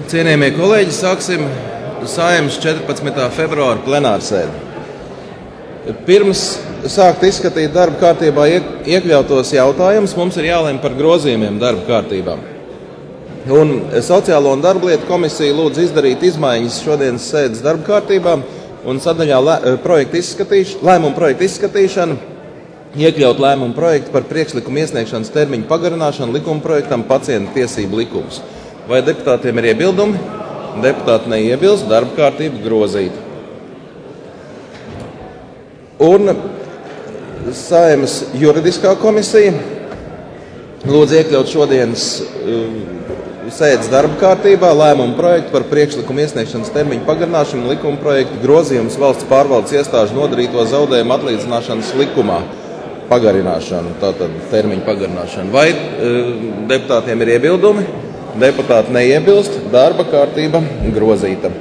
Cienījamie kolēģi, sāksim Saeimas 14. februāra plenārsēdi. Pirms sākt izskatīt darba kārtībā iekļautos jautājumus, mums ir jālemj par grozījumiem darba kārtībā. Un Sociālo un darba lietu komisija lūdz izdarīt izmaiņas šodienas sēdes darba kārtībā un sadaļā lēmumu projektu izskatīšanu iekļaut lēmumu projektu par priekšlikumu iesniegšanas termiņu pagarināšanu likuma projektam pacienta tiesību likums. Vai deputātiem ir iebildumi? Deputāti neiebilst, darba kārtība grozīta. Un Saeimas juridiskā komisija lūdz iekļaut šodienas sēdes darba kārtībā lēmumu projektu par priekšlikumu iesniegšanas termiņu pagarināšanu likuma projektu grozījums valsts pārvaldes iestāžu nodarīto zaudējumu atlīdzināšanas likumā pagarināšanu, tātad termiņu pagarināšanu. Vai deputātiem ir iebildumi? Deputāti neiebilst, darba kārtība grozīta.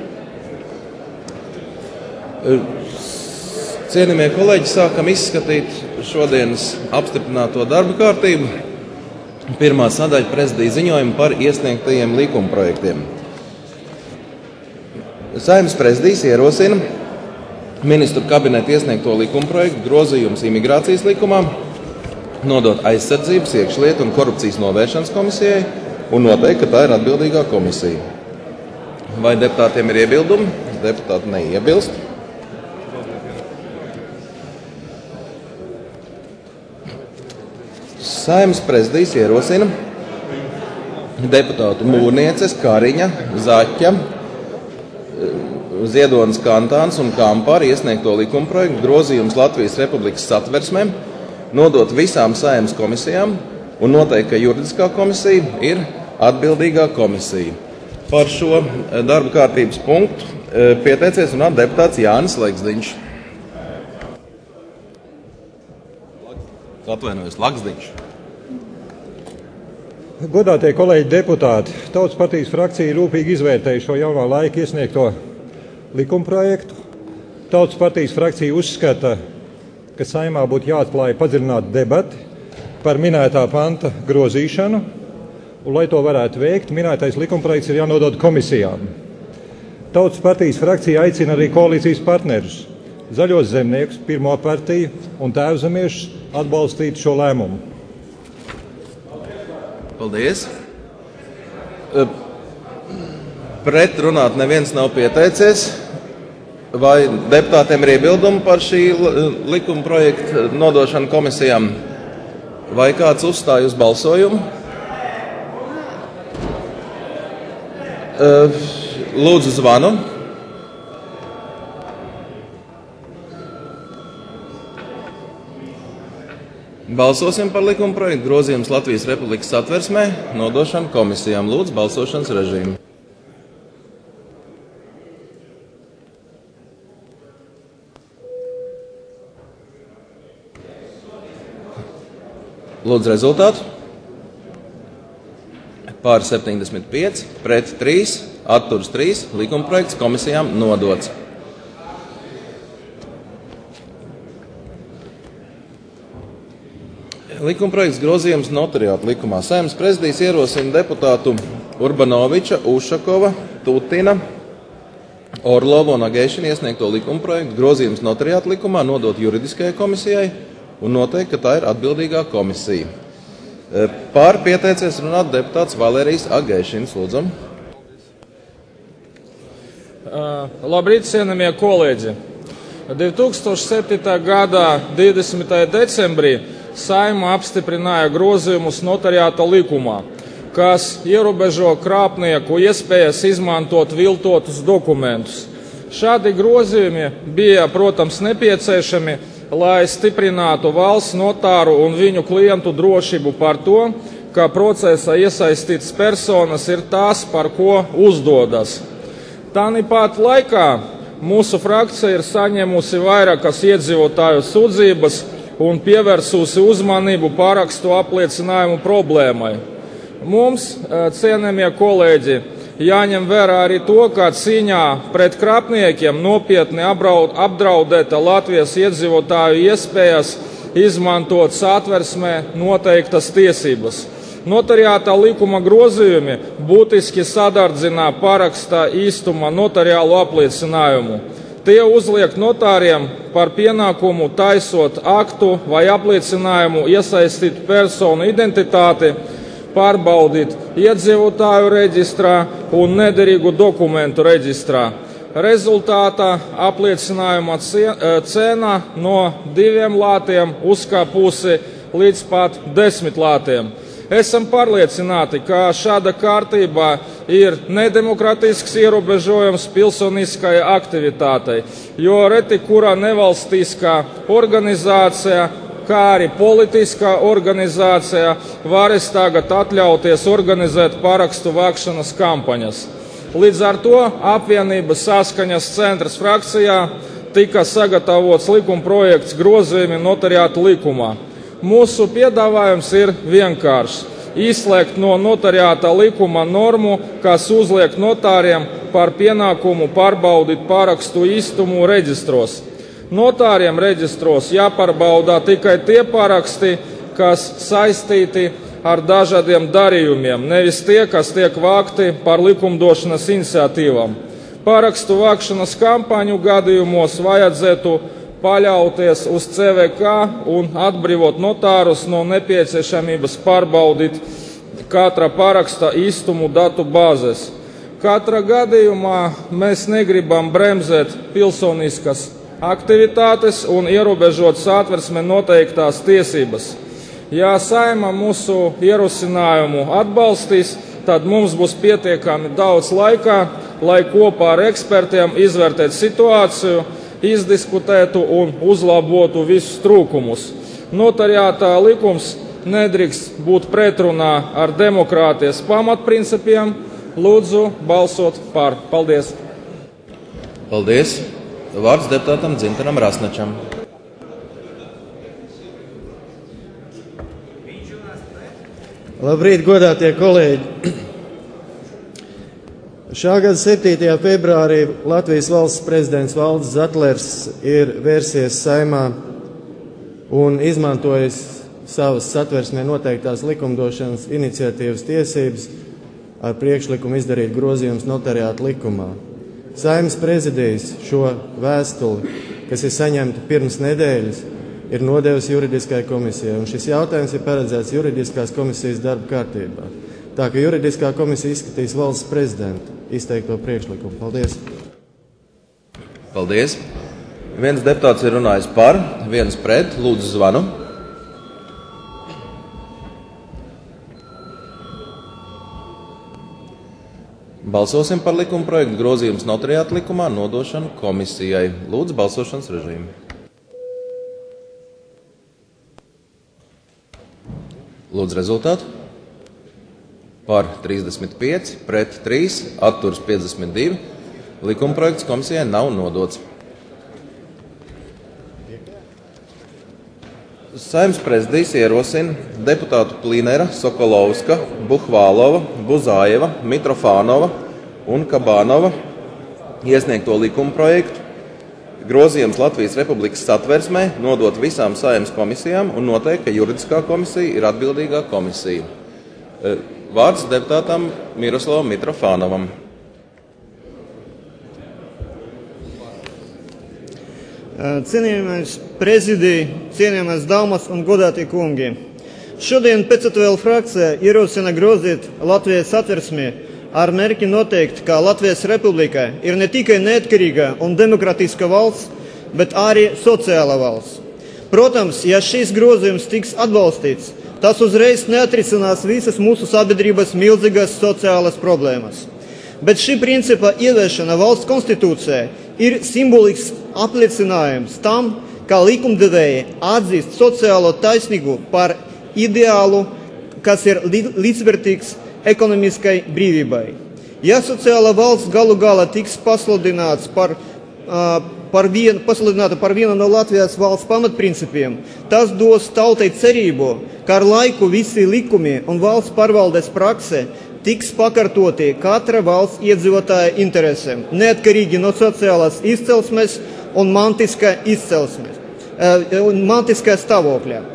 Cienījamie kolēģi, sākam izskatīt šodienas apstiprināto darba kārtību. Pirmā sadaļa prezidija ziņojuma par iesniegtajiem likumprojektiem. Saeimas prezidijs ierosina ministru kabineta iesniegto likumprojektu grozījums imigrācijas likumā, nodot aizsardzības, iekšlietu un korupcijas novēršanas komisijai un noteikt, ka tā ir atbildīgā komisija. Vai deputātiem ir iebildumi? Deputāti neiebilst. Saeimas prezidijs ierosina deputātu Mūrnieces, Kariņa, Zaķa, Ziedonas, Kantāns un Kampāra iesniegto likumprojektu grozījums Latvijas Republikas satversmē, nodot visām Saeimas komisijām un noteikt, ka juridiskā komisija ir atbildīgā komisija. Par šo darba kārtības punktu pieteicies runāt deputāts Jānis Leksdiņš. Atvainojos, Laksdiņš. Godātie kolēģi deputāti, Tautas partijas frakcija rūpīgi izvērtēja šo jaunā laika iesniegto likumprojektu. Tautas partijas frakcija uzskata, ka Saeimā būtu jāatklāja padziļināta debati par minētā panta grozīšanu, un, lai to varētu veikt, minētais likumprojekts ir jānodod komisijām. Tautas partijas frakcija aicina arī koalīcijas partnerus, Zaļos zemniekus, Pirmo partiju un Tēvzemiešus atbalstīt šo lēmumu. Paldies. Pret runāt neviens nav pieteicies. Vai deputātiem ir iebildumi par šī likuma projekta nodošanu komisijām? Vai kāds uzstāj uz balsojumu? Lūdzu zvanu. Balsosim par likuma projektu grozījums Latvijas Republikas satversmē, nodošanu komisijām. Lūdzu, balsošanas režīmu. Lūdzu rezultātu. Pār 75, pret 3, atturs 3, likuma projekts komisijām nodots. Likumprojekts grozījums notariāta likumā. Saeimas prezidijs ierosina deputātu Urbanoviča, Ušakova, Tutina, Orlova un Agēšina iesniegto likumprojektu grozījums notariāta likumā nodot juridiskajai komisijai un noteikt, ka tā ir atbildīgā komisija. Pār pieteicies runāt deputāts Valērijas Agēšins. Lūdzam. Labrīt, cienījamie kolēģi! 2007. gada 20. decembrī Saeima apstiprināja grozījumus notariāta likumā, kas ierobežo krāpnieku iespējas izmantot viltotus dokumentus. Šādi grozījumi bija, protams, nepieciešami, lai stiprinātu valsts notāru un viņu klientu drošību par to, ka procesā iesaistītas personas ir tās, par ko uzdodas. Tāpat laikā mūsu frakcija ir saņēmusi vairākas iedzīvotāju sūdzības un pievērsusi uzmanību parakstu apliecinājumu problēmai. Mums, cienījamie kolēģi, jāņem vērā arī to, ka cīņā pret krāpniekiem nopietni apdraudēta Latvijas iedzīvotāju iespējas izmantot satversmē noteiktas tiesības. Notariāta likuma grozījumi būtiski sadardzina paraksta īstuma notariālu apliecinājumu. Tie uzliek notāriem par pienākumu taisot aktu vai apliecinājumu iesaistīt personu identitāti, pārbaudīt iedzīvotāju reģistrā un nederīgu dokumentu reģistrā. Rezultātā apliecinājuma cena no 2 latiem uzkāpusi līdz pat 10 latiem. Esam pārliecināti, ka šāda kārtība ir nedemokrātisks ierobežojums pilsoniskai aktivitātei, jo reti kura nevalstiskā organizācija, kā arī politiskā organizācija varēs tagad atļauties organizēt parakstu vākšanas kampaņas. Līdz ar to apvienības Saskaņas centrs frakcijā tika sagatavots likumprojekts grozījumi notariāta likumā. Mūsu piedāvājums ir vienkāršs – izslēgt no notariāta likuma normu, kas uzliek notāriem par pienākumu pārbaudīt parakstu īstumu reģistros. Notāriem reģistros jāpārbauda tikai tie paraksti, kas saistīti ar dažādiem darījumiem, nevis tie, kas tiek vākti par likumdošanas iniciatīvām. Parakstu vākšanas kampaņu gadījumos vajadzētu paļauties uz CVK un atbrīvot notārus no nepieciešamības pārbaudīt katra paraksta īstumu datu bāzes. Katra gadījumā mēs negribam bremzēt pilsoniskas aktivitātes un ierobežot Satversmē noteiktās tiesības. Ja Saeima mūsu ierosinājumu atbalstīs, tad mums būs pietiekami daudz laika, lai kopā ar ekspertiem izvērtētu situāciju, izdiskutētu un uzlabotu visus trūkumus. Notariāta likums nedrīkst būt pretrunā ar demokrātijas pamatprincipiem. Lūdzu, balsot par. Paldies! Paldies! Vārds deputātam Dzintaram Rasnačam. Labrīt, godātie kolēģi! Šā gada 7. februārī Latvijas valsts prezidents Valdis Zatlers ir vērsies Saeimā un izmantojis savas Satversmē noteiktās likumdošanas iniciatīvas tiesības ar priekšlikumu izdarīt grozījumus notariāta likumā. Saeimas prezidijs šo vēstuli, kas ir saņemta pirms nedēļas, ir nodevis juridiskai komisijai, un šis jautājums ir paredzēts juridiskās komisijas darba kārtībā. Tā ka juridiskā komisija izskatīs valsts prezidenta izteikto priekšlikumu. Paldies! Paldies! Viens deputāts ir runājis par, viens pret. Lūdzu zvanu. Balsosim par likuma projektu grozījums notariāta likumā nodošanu komisijai. Lūdzu balsošanas režīmu. Lūdzu rezultātu. Par 35, pret 3, atturas 52. Likumprojekts komisijai nav nodots. Saeimas prezidijs ierosina deputātu Plinera, Sokolovska, Buhvālova, Buzājeva, Mitrofānova un Kabānova iesniegto likumprojektu grozījums Latvijas Republikas Satversmē nodot visām Saeimas komisijām un noteikt, ka juridiskā komisija ir atbildīgā komisija. Vārds deputātam Miroslavam Mitrofānovam. Cienījamais prezidija, cienījamais dāmas un godātie kungi. Šodien PCTVL frakcija ierosina grozīt Latvijas Satversmē ar mērķi noteikt, ka Latvijas Republika ir ne tikai neatkarīga un demokratiska valsts, bet arī sociāla valsts. Protams, ja šīs grozījums tiks atbalstīts, tas uzreiz neatrisinās visas mūsu sabiedrības milzīgas sociālas problēmas. Bet šī principa ieviešana valsts konstitūcijā ir simbolisks apliecinājums tam, ka likumdevēji atzīst sociālo taisnīgumu par ideālu, kas ir līdzvērtīgs ekonomiskai brīvībai. Ja sociāla valsts galu galā tiks pasludināta par vienu no Latvijas valsts pamatprincipiem, tas dos tautai cerību, ka ar laiku visi likumi un valsts pārvaldes prakse tiks pakārtoti katra valsts iedzīvotāja interesēm, neatkarīgi no sociālās izcelsmes un mantiskā stāvokļa.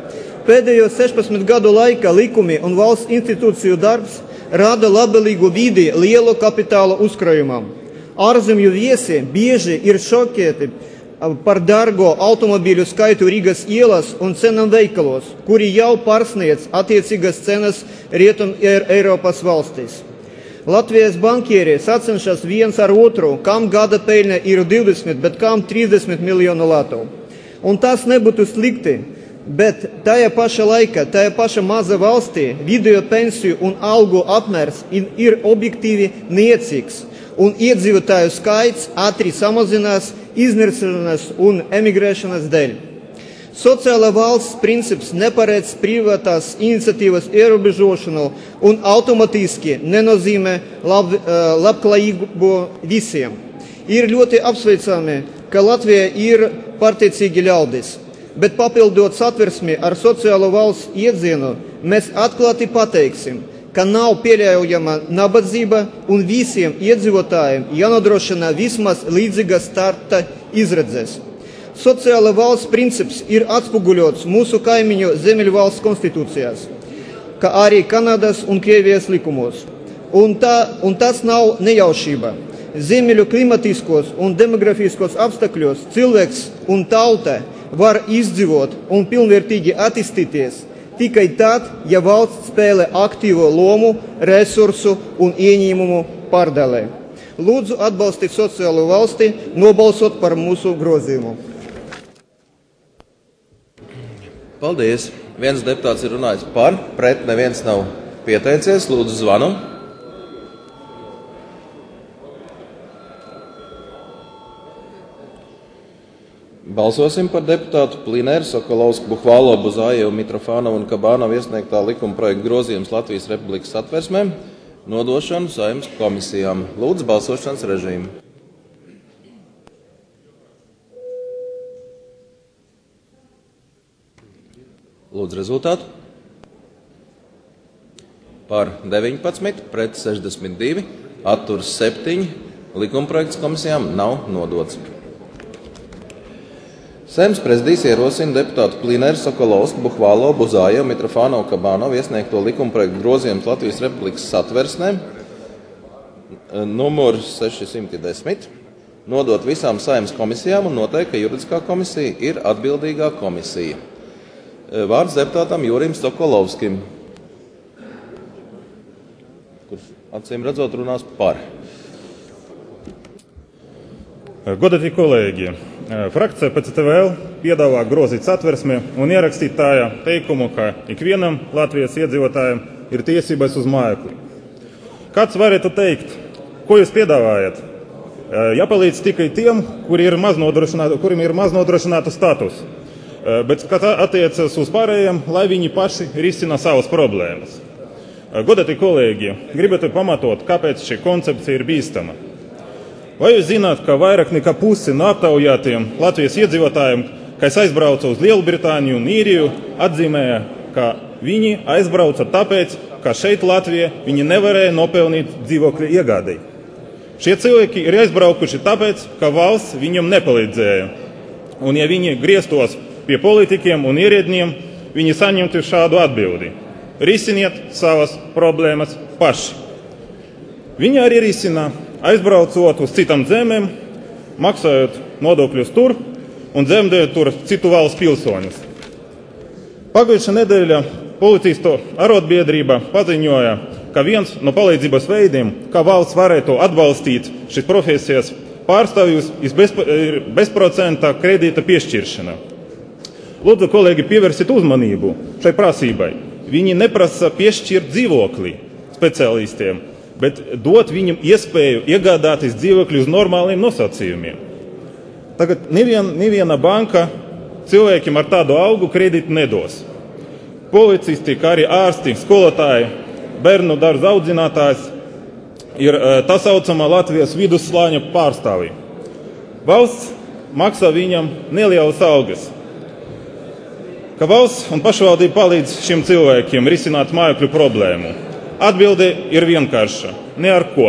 Pēdējo 16 gadu laikā likumi un valsts institūciju darbs rada labvēlīgu vidi lielu kapitāla uzkrājumam. Ārzemju viesi bieži ir šokēti par dārgo automobīļu skaitu Rīgas ielas un cenām veikalos, kuri jau pārsniedz attiecīgas cenas Eiropas valstīs. Latvijas bankieri sacenšas viens ar otru, kam gada peļņa ir 20, bet kam 30 miljonu latu. Un tas nebūtu slikti, bet tajā pašā laikā, tajā pašā maza valstī vidējo pensiju un algu apmērs ir objektīvi niecīgs, un iedzīvotāju skaits ātri samazinās izniršanas un emigrēšanas dēļ. Sociālā valsts princips neparedz privātās iniciatīvas ierobežošanu un automatiski nenozīmē labklājību visiem. Ir ļoti apsveicami, ka Latvija ir pateicīgi ļaudis, bet papildot satversmi ar sociālo valsts iedzienu, mēs atklāti pateiksim, ka nav pieļaujama nabadzība un visiem iedzīvotājiem jānodrošina vismaz līdzīgas starta izredzes. Sociāla valsts princips ir atspoguļots mūsu kaimiņu Ziemeļvalsts konstitūcijās, kā arī Kanādas un Krievijas likumos. Un tas nav nejaušība. Ziemeļu klimatiskos un demografiskos apstākļos cilvēks un tauta var izdzīvot un pilnvērtīgi attīstīties tikai tad, ja valsts spēlē aktīvo lomu, resursu un ieņēmumu pārdalē. Lūdzu atbalstīt sociālo valsti, nobalsot par mūsu grozījumu. Paldies. Viens deputāts ir runājis par, pret neviens nav pieteicies. Lūdzu zvanu. Balsosim par deputātu Plineru, Sokolovsku, Buhvalo, Buzājevu, Mitrofānovu un Kabānovu iesniegtā likuma projekta grozījums Latvijas Republikas satversmēm nodošanu Saeimas komisijām. Lūdzu balsošanas režīmu. Lūdzu rezultātu. Par 19, pret 62, atturs 7. Likuma projekts komisijām nav nodots. Saeimas prezidijs ierosina deputātu Plineru, Sokolovsku, Buhvalo, Buzājevu, Mitrofānovu, Kabānovu iesniegto likuma projekta grozījums Latvijas Republikas satversmēm numur 610 nodot visām Saeimas komisijām un noteikt, ka juridiskā komisija ir atbildīgā komisija. Vārds deputātam Jurim Sokolovskim, kurš acīm redzot runās par. Godātie kolēģi, frakcija PCTVL piedāvā grozīt satversmi un ierakstīt tajā teikumu, ka ikvienam Latvijas iedzīvotājiem ir tiesības uz mājokli. Kāds varētu teikt, ko jūs piedāvājat? Jāpalīdz tikai tiem, kuriem ir maz nodrošināta status, bet kad attiecas uz pārējiem, lai viņi paši risina savas problēmas. Godātie kolēģi, gribētu pamatot, kāpēc šī koncepcija ir bīstama. Vai jūs zināt, ka vairāk nekā pusi no aptaujātiem Latvijas iedzīvotājiem, kas aizbrauca uz Lielbritāniju un Īriju, atzīmēja, ka viņi aizbrauca tāpēc, ka šeit Latvijā viņi nevarēja nopelnīt dzīvokļu iegādei. Šie cilvēki ir aizbraukuši tāpēc, ka valsts viņam nepalīdzēja. Un ja viņi grieztos pie politikiem un ierēdņiem, viņi saņemtu šādu atbildi: risiniet savas problēmas paši. Viņi arī risina, aizbraucot uz citām zemēm, maksājot nodokļus tur un dzemdējot tur citu valsts pilsoņus. Pagājušā nedēļa policistu arotbiedrība paziņoja, ka viens no palīdzības veidiem, kā valsts varētu atbalstīt šīs profesijas pārstāvjus, ir bezprocenta kredīta piešķiršana. Lūdzu, kolēģi, pievērsiet uzmanību šai prasībai. Viņi neprasa piešķirt dzīvokli speciālistiem, bet dot viņam iespēju iegādāties dzīvokļu uz normāliem nosacījumiem. Tagad neviena banka cilvēkiem ar tādu algu kredītu nedos. Policisti, kā arī ārsti, skolotāji, bērnu dārza audzinātājs ir tā saucamā Latvijas vidusslāņa pārstāvji. Valsts maksā viņam nelielas algas. Ka valsts un pašvaldība palīdz šiem cilvēkiem risināt mājokļu problēmu. Atbilde ir vienkārša – ne ar ko.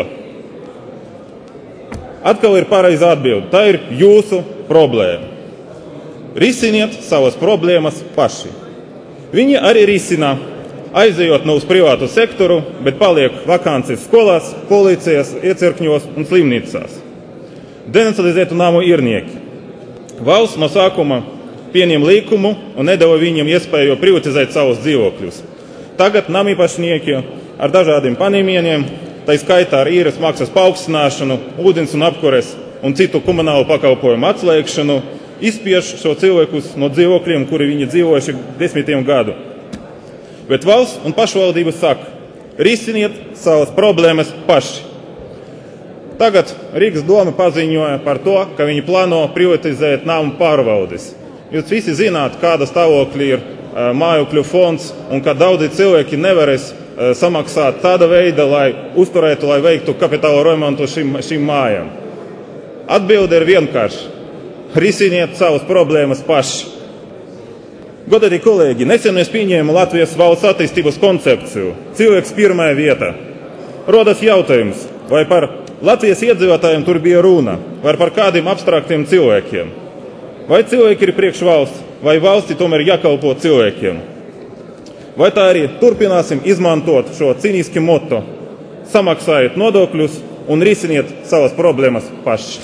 Atkal ir pareiza atbilde – tā ir jūsu problēma. Risiniet savas problēmas paši. Viņi arī risina, aizejot no uz privātu sektoru, bet paliek vakances skolās, policijas, iecirkņos un slimnīcās. Denacionalizētu namu īrnieki. Valsts no sākuma pieņem likumu un nedeva viņiem iespēju privatizēt savus dzīvokļus. Tagad namīpašnieki ar dažādiem paņēmieniem, tā skaitā ar īres maksas paaugstināšanu, ūdens un apkures un citu komunālu pakalpojumu atslēgšanu, izspiež šo cilvēkus no dzīvokļiem, kuri viņi dzīvojuši 10 gadu. Bet valsts un pašvaldības saka, risiniet savas problēmas paši. Tagad Rīgas doma paziņoja par to, ka viņi plāno privatizēt namu pārvaldes. Jūs visi zināt, kāda stāvokļa ir mājokļu fonds un ka daudzi cilvēki nevarēs samaksāt tāda veida, lai uzturētu, lai veiktu kapitāla remontu šīm mājām. Atbilde ir vienkārši. Risiniet savas problēmas paši. Godātie kolēģi, nesen mēs pieņēmām Latvijas valsts attīstības koncepciju. Cilvēks pirmajā vietā. Rodas jautājums, vai par Latvijas iedzīvotājiem tur bija runa, vai par kādiem abstraktiem cilvēkiem. Vai cilvēki ir priekš valsts, vai valsti tomēr jākalpo cilvēkiem. Vai tā arī turpināsim izmantot šo cīniski moto, samaksājiet nodokļus un risiniet savas problēmas paši.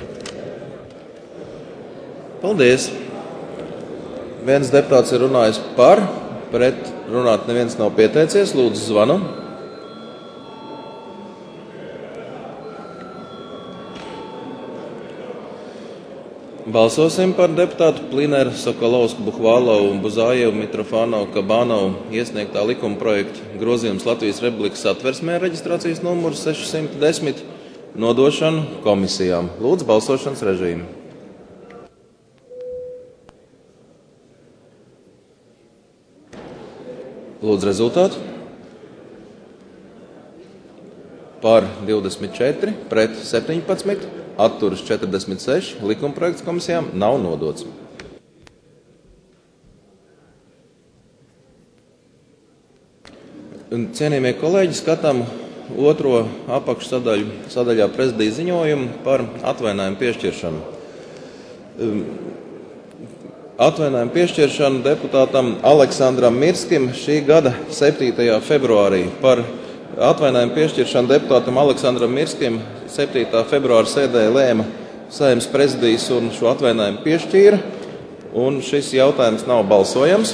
Paldies! Viens deputāts ir runājis par, pret runāt neviens nav pieteicies. Lūdzu, zvanu. Balsosim par deputātu Plineru, Sokolovsku, Buhvalovu, Buzājevu, Mitrofanovu, Kabanovu iesniegtā likuma projekta grozījums Latvijas Republikas Satversmē reģistrācijas numurs 610 nodošanu komisijām. Lūdzu, balsošanas režīmu. Lūdzu, rezultātu. Par 24, pret 17, atturas 46, likumprojekts komisijām nav nodots. Cienījamie kolēģi, skatām otro apakšsadaļā prezidija ziņojumu par atvainājumu piešķiršanu. Atvainājumu piešķiršanu deputātam Aleksandram Mirskim šī gada 7. februārī. Par atvainājumu piešķiršanu deputātam Aleksandram Mirskim 7. februāra sēdē lēma Saeimas prezidijs un šo atvainājumu piešķīra, un šis jautājums nav balsojams.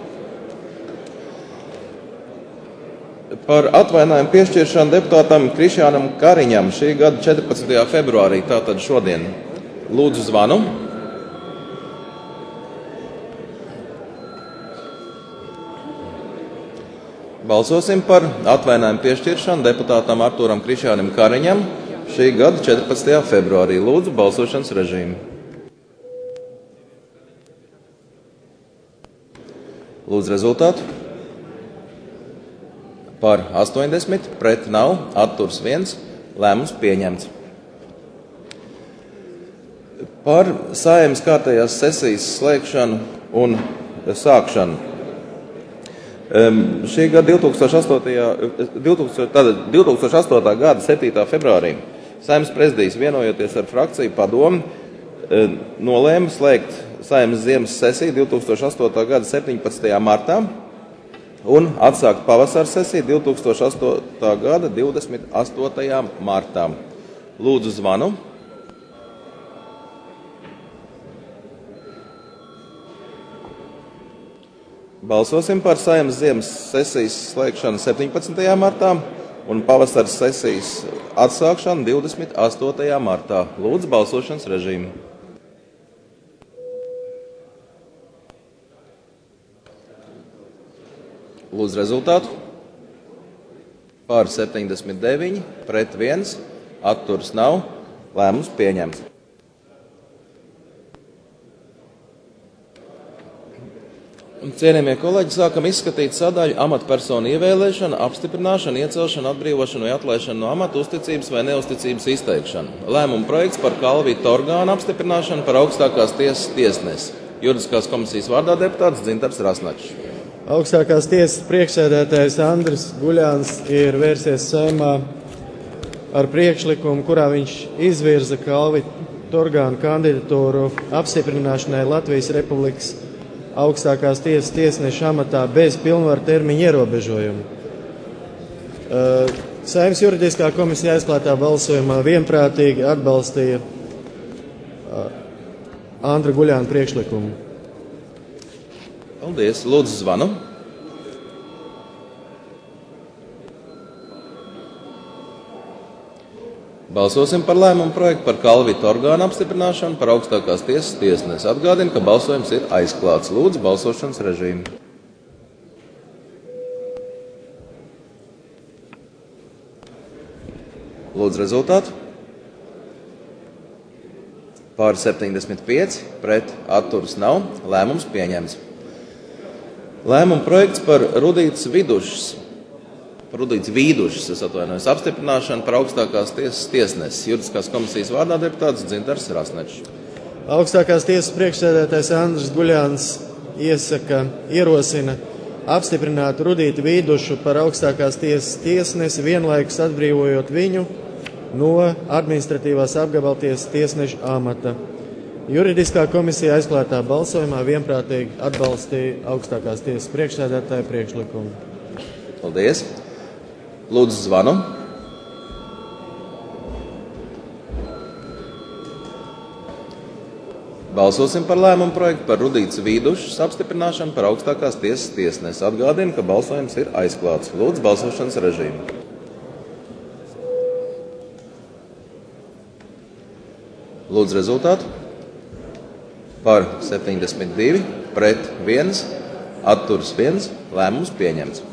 Par atvainājumu piešķiršanu deputātam Krišjānam Kariņam šī gada 14. februārī, tātad šodien. Lūdzu, zvanu. Balsosim par atvainājumu piešķiršanu deputātam Artūram Krišjānam Kariņam šī gada 14. februārī. Lūdzu, balsošanas režīmu. Lūdzu, rezultātu. Par 80, pret nav, atturs 1, lēmums pieņemts. Par Saeimas kārtējās sesijas slēgšanu un sākšanu. Šī gada 2008. gada 7. februārī Saeimas prezidijs vienojoties ar frakciju padomu nolēma slēgt Saeimas ziemas sesiju 2008. gada 17. martā un atsākt pavasara sesiju 2008. gada 28. martā. Lūdzu, zvanu. Balsosim par Saeimas ziemas sesijas slēgšanu 17. martā un pavasaras sesijas atsākšanu 28. martā. Lūdzu, balsošanas režīmu. Lūdzu, rezultātu. Par 79, pret 1, atturs nav, lēmums pieņemts. Cienījamie kolēģi, sākam izskatīt sadaļu amatpersonu ievēlēšana, apstiprināšana, iecelšana, atbrīvošana vai atlaišana no amata, uzticības vai neuzticības izteikšana. Lēmuma projekts par Kalvīta Torgāna apstiprināšanu par augstākās tiesas tiesnesi. Juridiskās komisijas vārdā deputāts Dzintars Rasnačs. Augstākās tiesas priekšsēdētājs Andris Guļāns ir vērsies Saeimā ar priekšlikumu, kurā viņš izvirza Kalvīta Torgāna kandidatūru apstiprināšanai Latvijas Republikas augstākās tiesas tiesneša amatā bez pilnvaru termiņa ierobežojumu. Saeimas juridiskā komisija aizklātā balsojumā vienprātīgi atbalstīja Andra Guļāna priekšlikumu. Paldies. Lūdzu zvanu. Balsosim par lēmumu projektu par Kalvita orgānu apstiprināšanu par augstākās tiesas tiesnesi. Atgādinu, ka balsojums ir aizklāts. Lūdzu balsošanas režīmu. Lūdzu rezultātu. Pār 75, pret atturas nav. Lēmums pieņemts. Lēmuma projekts par Rudītas Vīdušas apstiprināšanu par augstākās tiesas tiesneses. Juridiskās komisijas vārdā deputāts Dzintars Rasnečs. Augstākās tiesas priekšsēdētājs Andris Guļāns ierosina apstiprināt Rudītu Vīdušu par augstākās tiesas tiesnesi, vienlaikus atbrīvojot viņu no administratīvās apgabaltiesas tiesneša amata. Juridiskā komisija aizklātā balsojumā vienprātīgi atbalstīja augstākās tiesas priekšsēdētāja priekšlikumu. Paldies. Lūdzu zvanu. Balsosim par lēmumu projektu par Rudītas Vīdušas apstiprināšanu par augstākās tiesas tiesnesi. Atgādinu, ka balsojums ir aizklāts. Lūdzu balsošanas režīmu. Lūdzu rezultātu. Par 72, pret 1, atturas 1, lēmums pieņemts.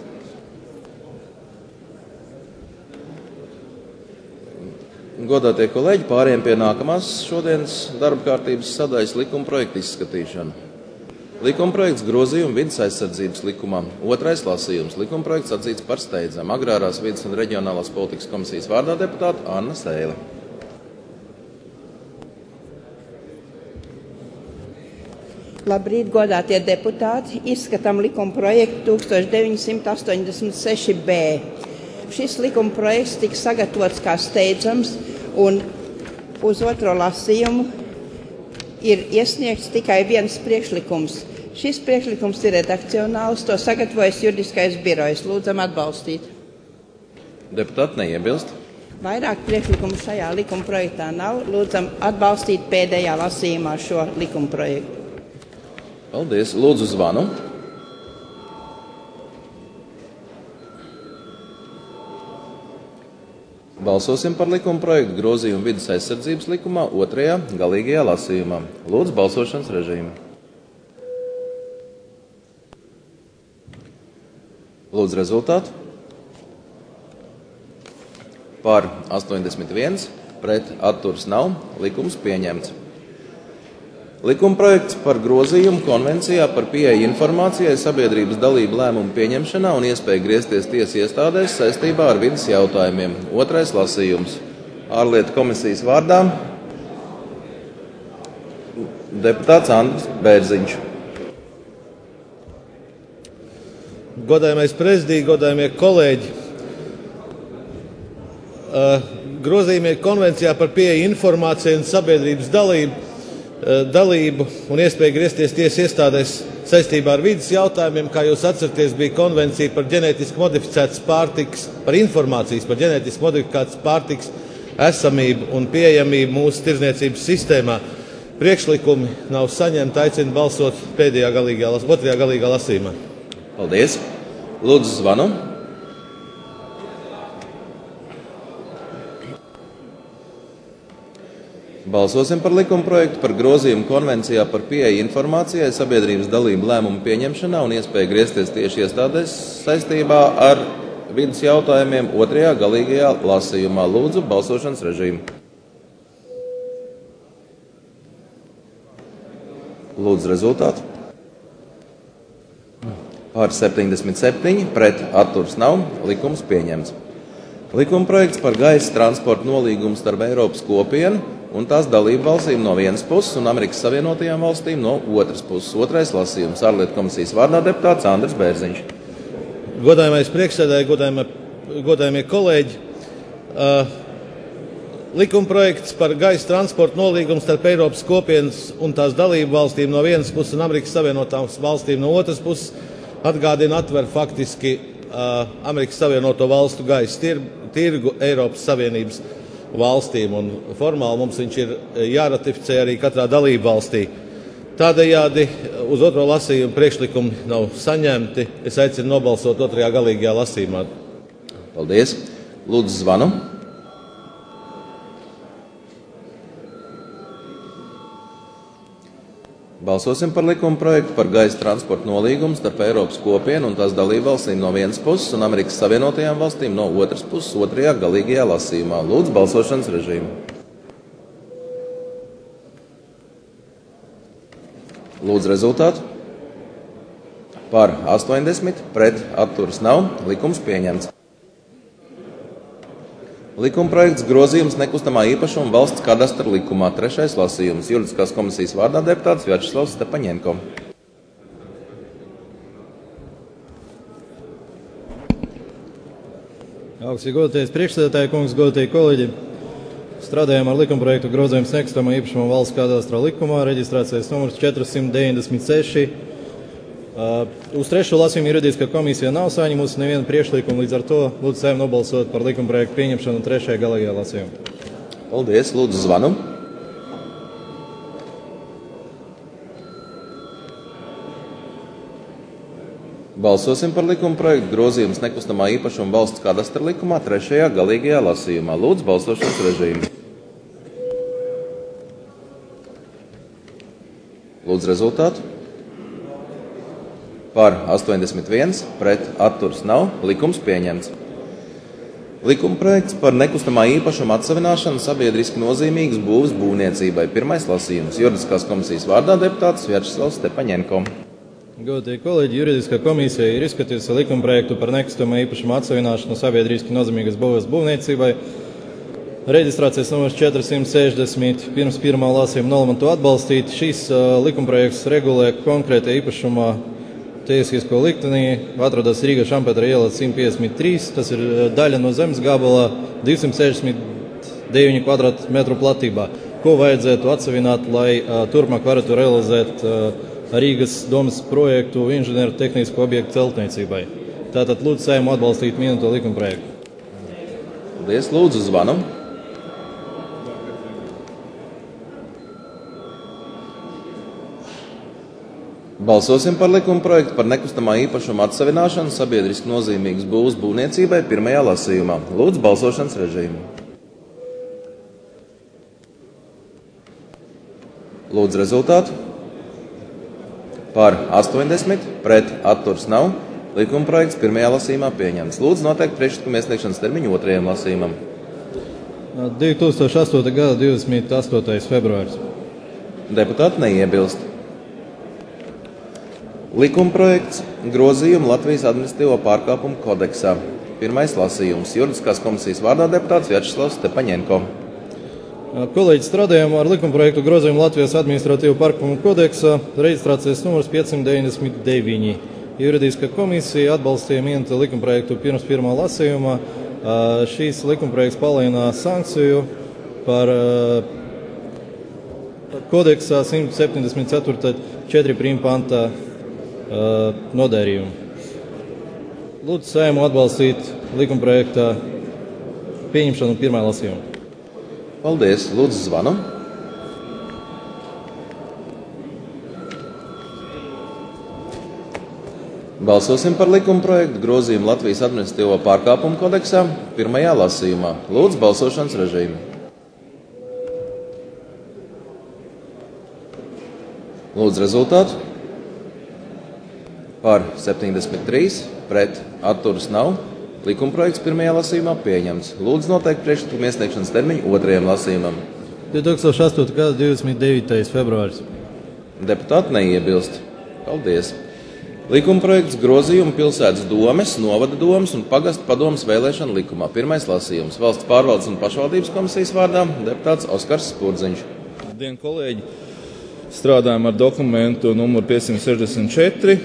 Godātie kolēģi, pārējiem pie nākamās šodienas darba kārtības sadaļas likuma projekta izskatīšana. Likuma projekts grozījuma vides aizsardzības likumā. Otrais lasījums. Likuma projekts atzīts par steidzamu. Agrārās vides un reģionālās politikas komisijas vārdā deputāta Anna Sēle. Labrīt, godātie deputāti! Izskatām likuma projektu 1986b. Šis likuma projekts tika sagatavots kā steidzams un uz otro lasījumu ir iesniegts tikai viens priekšlikums. Šis priekšlikums ir redakcionāls, to sagatavojas juridiskais birojs. Lūdzam atbalstīt. Deputāti neiebilst. Vairāk priekšlikumu šajā likuma projektā nav. Lūdzam atbalstīt pēdējā lasījumā šo likuma projektu. Paldies. Lūdzu zvanu. Balsosim par likuma projektu grozījumu vides aizsardzības likumā otrajā galīgajā lasījumā. Lūdzu balsošanas režīmu. Lūdzu rezultātu. Par 81, pret atturas nav, likums pieņemts. Likuma projekts par grozījumu konvencijā par pieeju informācijai sabiedrības dalību lēmumu pieņemšanā un iespēju griezties tiesu iestādēs saistībā ar vides jautājumiem. Otrais lasījums. Ārlietu komisijas vārdā deputāts Andris Bērziņš. Godājamais prezidij, godājamie kolēģi, grozījumi konvencijā par pieeju informācijai un sabiedrības dalību un iespēju griezties tiesu iestādēs saistībā ar vides jautājumiem, kā jūs atceraties, bija konvencija par ģenētiski modificētas pārtikas, par informācijas par ģenētiski modificētas pārtikas esamību un pieejamību mūsu tirdzniecības sistēmā. Priekšlikumi nav saņemti, aicinu balsot otrajā galīgā lasījumā. Paldies. Lūdzu zvanu. Balsosim par likuma projektu par grozījumu konvencijā par pieeju informācijai sabiedrības dalību lēmumu pieņemšanā un iespēju griezties tieši iestādēs saistībā ar vides jautājumiem otrajā galīgajā lasījumā. Lūdzu balsošanas režīmu. Lūdzu rezultātu. Par 77, pret atturas nav, likums pieņemts. Likuma projekts par gaisa transporta nolīgumu starp Eiropas kopienu un tās dalību valstīm no vienas puses un Amerikas Savienotajām valstīm no otras puses. Otrais lasījums. Ārlietu komisijas vārdā deputāts Andris Bērziņš. Godājamais priekšsēdētāji, godājamie kolēģi, likumprojekts par gaisa transporta nolīgumu starp Eiropas kopienas un tās dalību valstīm no vienas puses un Amerikas Savienotām valstīm no otras puses atgādina atver faktiski Amerikas Savienoto valstu gaisa tirgu Eiropas Savienības valstīm, un formāli mums viņš ir jāratificē arī katrā dalību valstī. Tādējādi uz otro lasījumu priekšlikumi nav saņemti. Es aicinu nobalsot otrajā galīgajā lasījumā. Paldies. Lūdzu, zvanu. Balsosim par likuma projektu par gaisa transporta nolīgumu starp Eiropas kopienu un tās dalību valstīm no vienas puses un Amerikas Savienotajām valstīm no otras puses otrajā galīgajā lasījumā. Lūdzu, balsošanas režīmu. Lūdzu, rezultātu. Par 80, pret atturas nav. Likums pieņemts. Likumprojekts grozījums nekustamā īpašuma valsts kadastra likumā. 3. lasījums. Juridiskās komisijas vārdā deputāts Vjačeslavs Stepaņenko. Augstī godātais priekšsēdētāji, kungs, godātie kolēģi. Strādājām ar likumprojektu grozījums nekustamā īpašuma valsts kadastra likumā, reģistrācijas numurs 496. Uz 3. lasījumu juridiskā komisija nav saņemusi nevienu priekšlikumu, līdz ar to lūdzu Saeimu nobalsot par likumprojektu pieņemšanu 3. galīgajā lasījumā. Paldies, lūdzu zvanu. Balsosim par likumprojektu grozījums nekustamā īpašuma valsts kadastra likumā 3. galīgajā lasījumā. Lūdzu, balsošanas režīmu. Lūdzu, rezultātu. Par 81, pret atturas nav. Likums pieņemts. Likumprojekts par nekustamā īpašuma atsavināšanu sabiedriski nozīmīgas būves būvniecībai. 1. lasījums. Juridiskās komisijas vārdā deputāts Vjačeslavs Stepaņenko. Godātie kolēģi, juridiskā komisija ir izskatījusi likumprojektu par nekustamā īpašuma atsavināšanu sabiedriski nozīmīgas būves būvniecībai. Reģistrācijas numurs 460 pirms pirmā lasījuma nolēma to atbalstīt. Šīs likumprojekts regulē konkrēta īpašumā tiesisko likteni, atrodas Rīgas Šampetra iela 153. Tas ir daļa no zemes gabala 269 kvadrātmetru platībā, ko vajadzētu atsavināt, lai turpmāk varētu realizēt Rīgas domas projektu inženieru tehnisku objektu celtniecībai. Tātad lūdzu Saeimu atbalstīt minēto likumprojektu. Paldies, lūdzu zvanu. Balsosim par likumprojektu par nekustamā īpašuma atsavināšanu sabiedriski nozīmīgas būves būvniecībai 1. lasījumā. Lūdzu, balsošanas režīmu. Lūdzu, rezultātu. Par 80, pret atturas nav. Likumprojekts 1. lasījumā pieņemts. Lūdzu, noteikti priekšlikumu iesniegšanas termiņu 2. lasījumam. 2008. gada 28. februāris. Deputāti neiebilst. Likumprojekts grozījumu Latvijas administratīvo pārkāpumu kodeksā. 1. lasījums. Juridiskās komisijas vārdā deputāts Vjačeslavs Stepaņenko. Kolēģi, strādājam ar likumprojektu grozījumu Latvijas administratīvo pārkāpumu kodeksā, reģistrācijas numurs 599. Juridiskā komisija atbalstīja minēto likumprojektu pirms pirmā lasījuma. Šīs likumprojekts palielina sankciju par kodeksā 174. pantā nodērījumu. Lūdzu Saeimu atbalstīt likumprojekta pieņemšanu 1. lasījumā. Paldies. Lūdzu zvanu. Balsosim par likumprojektu grozījumu Latvijas administratīvo pārkāpumu kodeksā 1. lasījumā. Lūdzu balsošanas režīmu. Lūdzu rezultātu. Par 73, pret atturas nav. Likumprojekts 1. lasījumā pieņemts. Lūdzu noteikti priekšlikumu iesniegšanas termiņu 2. lasījumam. 2008. gada 29. februāris. Deputāti neiebilst. Paldies. Likumprojekts grozījumu pilsētas domes, novada domes un pagastu padomes vēlēšana likumā. 1. lasījums. Valsts pārvaldes un pašvaldības komisijas vārdā deputāts Oskars Spurdziņš. Labdien, kolēģi! Strādājam ar dokumentu numuru 564.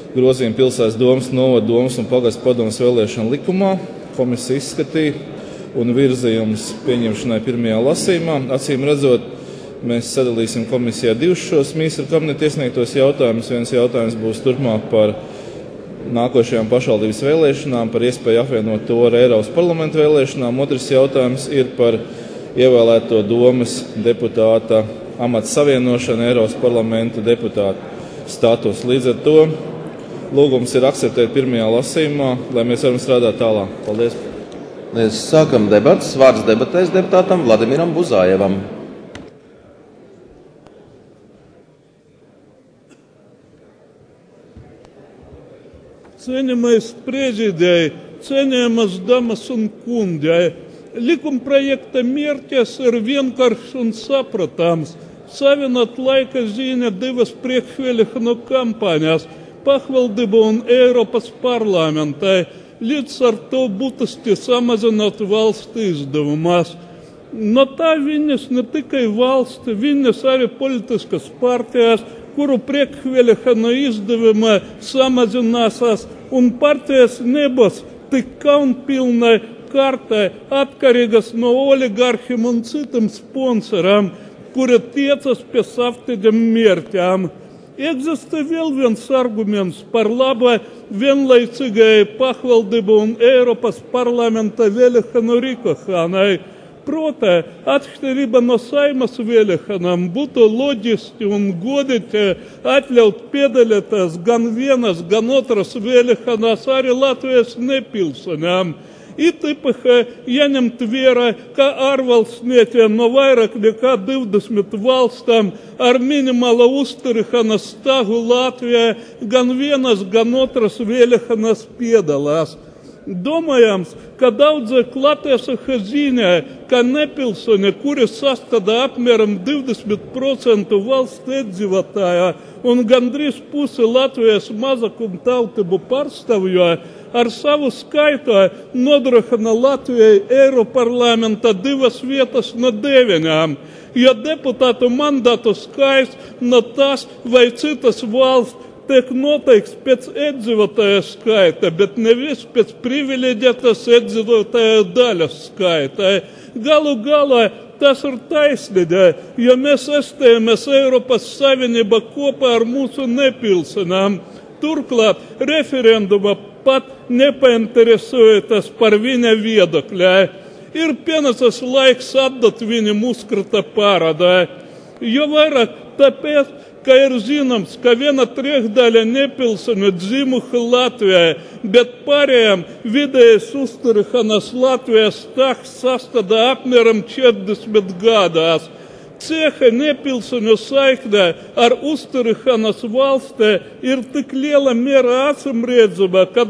Grozījumu pilsētas domes, novada domes un pagastu padomes vēlēšana likumā. Komisija izskatīja un virzījums pieņemšanai pirmajā lasījumā. Acīm redzot, mēs sadalīsim komisijā divus šos ministru kabineta iesniegtos jautājumus. Viens jautājums būs turpmāk par nākošajām pašvaldības vēlēšanām, par iespēju apvienot to ar Eiropas parlamenta vēlēšanām. Otrs jautājums ir par ievēlēto domes deputāta amata savienošanu Eiropas parlamenta deputāta status. Līdz ar to lūgums ir akceptēt pirmajā lasījumā, lai mēs varam strādāt tālāk. Paldies! Mēs sākam debatas. Vārds debatēs deputātam Vladimiram Buzājevam. Cienījamais prezidēji, cienījamas damas un kundi, likumprojekta mērķis ir vienkāršs un saprotams. Savienot laika ziņā divas priekšvēlēšanu kampaņas – pašvaldību un Eiropas parlamentai. Līdz ar to būtiski samazināt valsts izdevumus. No tā viņas ne tikai valsts, viņas arī politiskas partijas, kuru priekšvēlēšanu izdevumi samazinās, un partijas nebūs tik kaunpilnai kārtai atkarīgas no oligarhiem un citiem sponsoriem, kuri tiecas pie savtiem mērķiem. Eksistē vēl viens arguments par labu vienlaicīgai pašvaldību un Eiropas parlamenta vēlēšanu rīkošanai. Proti, atšķirība no Saimas vēlēšanām būtu loģiski un godīgi atļaut piedalīties gan vienas, gan otras vēlēšanās arī Latvijas nepilsoņiem. It īpaši jāņemt vērā, ka ārvalstniekiem no vairāk nekā 20 valstīm ar minimālu uzturēšanas stāgu Latvijā gan vienas, gan otras vēlēšanas piedalās. Domājams, ka daudzi klātiesaši zina, ka nepilsoņi, kuri sastāda apmēram 20% valsts iedzīvotāju un gandrīz pusi Latvijas mazākumtautību pārstāvju, ar savu skaitu nodrošina Latvijai Eiroparlamenta 2 vietas no 9, jo deputātu mandātu skaits no tās vai citas valsts tiek noteikts pēc iedzīvotāju skaita, bet nevis pēc privileģētas iedzīvotāju daļas skaita. Galu galā tas ir taisnība, jo mēs iestājāmies Eiropas Savienībā kopā ar mūsu nepilsoņiem. Turklāt referenduma pat nepainteresējoties par viņa viedokļu. Ir pienācis laiks atdot viņam uzkrata pārādā. Jo vairāk tāpēc, ka ir zināms, ka 1/3 nepilsoņu dzimuši Latvijā, bet pārējiem vidējais uzturēšanās Latvijas stāsts sastāda apmēram 40 gadās. Ceha nepilsoņu saikne ar uzturēšanās valstī ir tik liela mērā acīmredzama, ka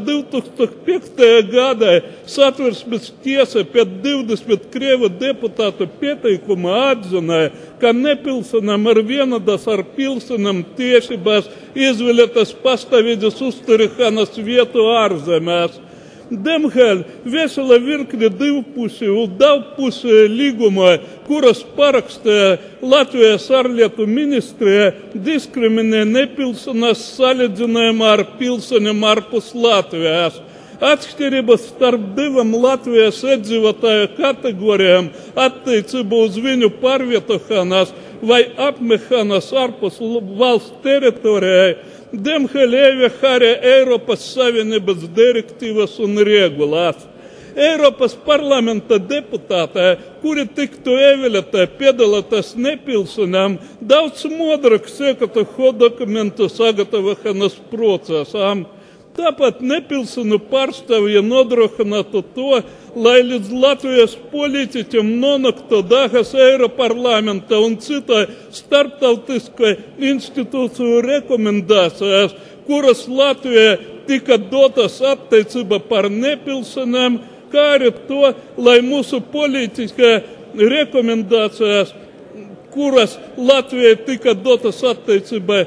2005. gadā Satversmes tiesa pēc 20 krievu deputātu pieteikumu atzināja, ka nepilsoņiem ir vienādas ar pilsoņiem tiesības izvēlēties pastāvīgas uzturēšanās vietu ārzemēs. Diemžēl vesela virkne divpusēju un daudzpusēju līgumu, kuras parakstīja Latvijas ārlietu ministrija, diskriminē nepilsoņus salīdzinājumā ar pilsoņiem ārpus Latvijas. Atšķirības starp divām Latvijas iedzīvotāju kategorijām attiecībā uz viņu pārvietošanās vai apmešanās ārpus valsts teritorijai diemžēl ievieš arī Eiropas Savienības direktīvas un regulās. Eiropas parlamenta deputāti, kuri tiktu ievēlēti piedalīties nepilsoņiem, daudz modrāk sekatu šo dokumentu sagatavošanas procesam. Tāpat nepilsoņu pārstāvji nodrošinātu to, lai līdz Latvijas politiķiem nonāktu dažas Eiroparlamenta un citai starptautiskai institūciju rekomendācijas, kuras Latvijai tika dotas attiecībā par nepilsoņiem, kā arī to, lai mūsu politiskai rekomendācijas, kuras Latvijai tika dotas attiecībā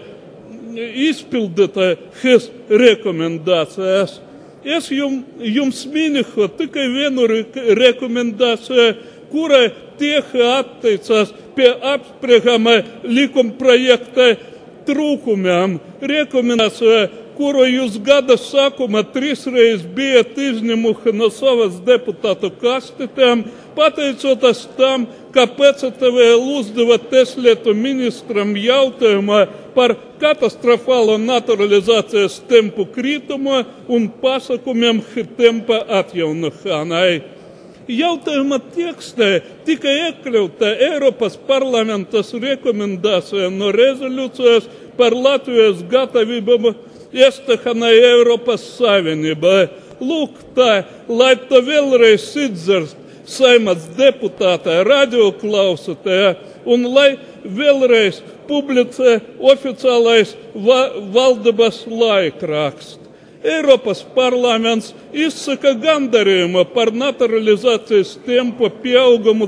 izpildīta šīs rekomendācijas. Es jums minēšu tikai vienu rekomendāciju, kurai tieši attiecas pie apspriežamā likumprojekta trūkumiem. Rekomendācija, kuru jūs gada sākuma 3 reizes bijat izņemuši no savas deputātu kastitēm, pateicoties tam, ka PCTVL uzdeva tieslietu ministram jautājumu par katastrofālo naturalizācijas tempu kritumu un pasākumiem tempa atjaunošanai. Jautājuma tekstē tika iekļauta Eiropas parlamentas rekomendācija no rezolūcijas par Latvijas gatavību iestāšanai Eiropas Savienībā. Lūk tā, lai to vēlreiz izdzirst Saeimas deputātē, radioklausītājā un lai vēlreiz publicē oficiālais valdības laikraksts. Eiropas parlaments izsaka gandarījumu par naturalizācijas tempu pieaugumu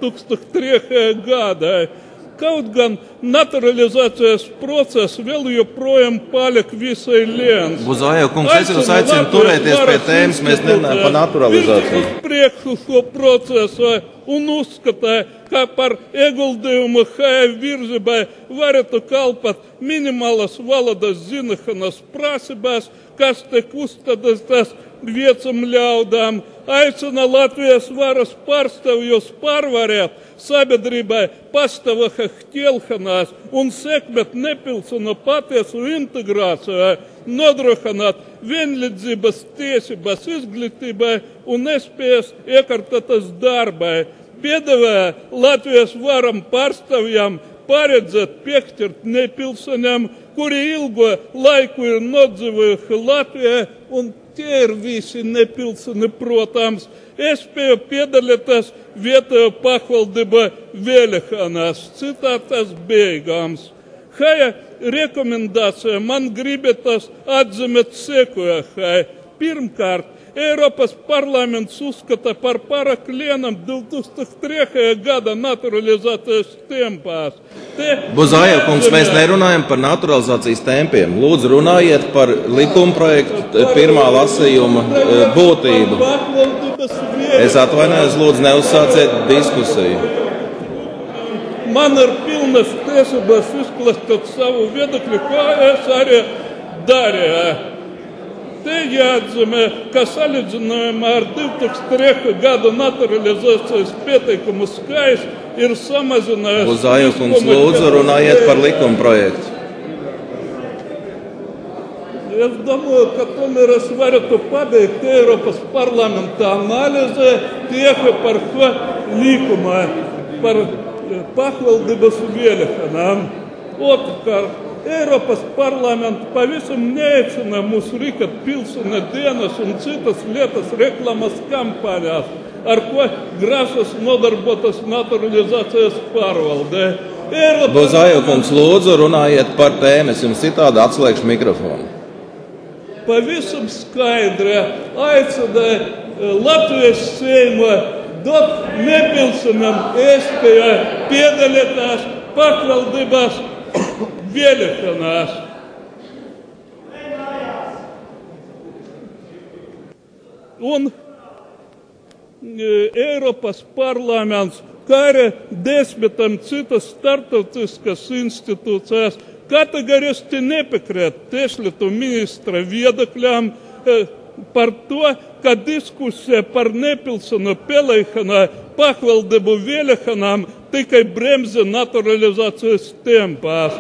2003. gadā. Kaut gan naturalizācijas process vēl joprojām paliek visai liens. Buzajev kungs, es jūs aicinu turēties pie tēmas, mēs nerunājam par naturalizāciju. Priekšu šo procesu un uzskatā, ka par ieguldījumu šajā virzībā varētu kalpot minimālas valodas zināšanas prasības, kas tiek uzstādītas vietām ļaudām, aicina Latvijas varas pārstāvjus pārvarēt sabiedrībai pastāvīgā ķelšanās un sekmēt nepilsonu patiesu integrāciju, nodrošināt vienlīdzības tiesības izglītībai un nespējas iekārtotas darbai. Piedāvāja Latvijas varam pārstāvjām paredzēt piešķirt nepilsoniem, kuri ilgo laiku ir nodzīvojuši Latvijā, un tie ir visi nepilsoni, protams. Es spēju piedalīties vietējo pašvaldību vēlēšanās. Citātas beigās. Šajā rekomendācijā man gribētos atzīmēt sekojošai. Pirmkārt, Eiropas parlaments uzskata par pārāk lienam 2003. gada naturalizācijas tempās. Buzajev kungs, mēs nerunājam par naturalizācijas tempiem. Lūdzu, runājiet par likumprojektu pirmā lasījuma būtību. Es atvainojos, lūdzu, neuzsāciet diskusiju. Man ir pilnas tiesības izklāstīt savu viedokli, ko es arī darīju. Te jāatzīmē, ka salīdzinājumā ar 2003. gada naturalizācijas pieteikumu skaits ir samazinājies. Buzajev kungs, lūdzu, runājiet par likumprojektu. Es domāju, ka tomēr es varētu pabeigt Eiropas parlamenta analīzi tieši par šo likumu, par pašvaldības vēlēšanām. Otrkārt, Eiropas parlaments pavisam neicina mūs rīkot pilsona dienas un citas lietas reklamas kampaņās, ar ko grasas nodarbotas naturalizācijas pārvaldē. Buzajev kungs, lūdzu, runājiet par tēmu, es jums citādi atslēgšu mikrofonu. Pavisam skaidri aicina Latvijas Seimu dot nepilsonam iespēju piedalīties pašvaldības vēlēšanās. Un Eiropas parlaments, kā arī 10 citas starptautiskas institūcijas kategoriski nepiekrīt tieslietu ministra viedokļiem par to, ka diskusija par nepilsonu pielaišanu pašvaldību vēlēšanām tikai bremzē naturalizācijas tempās.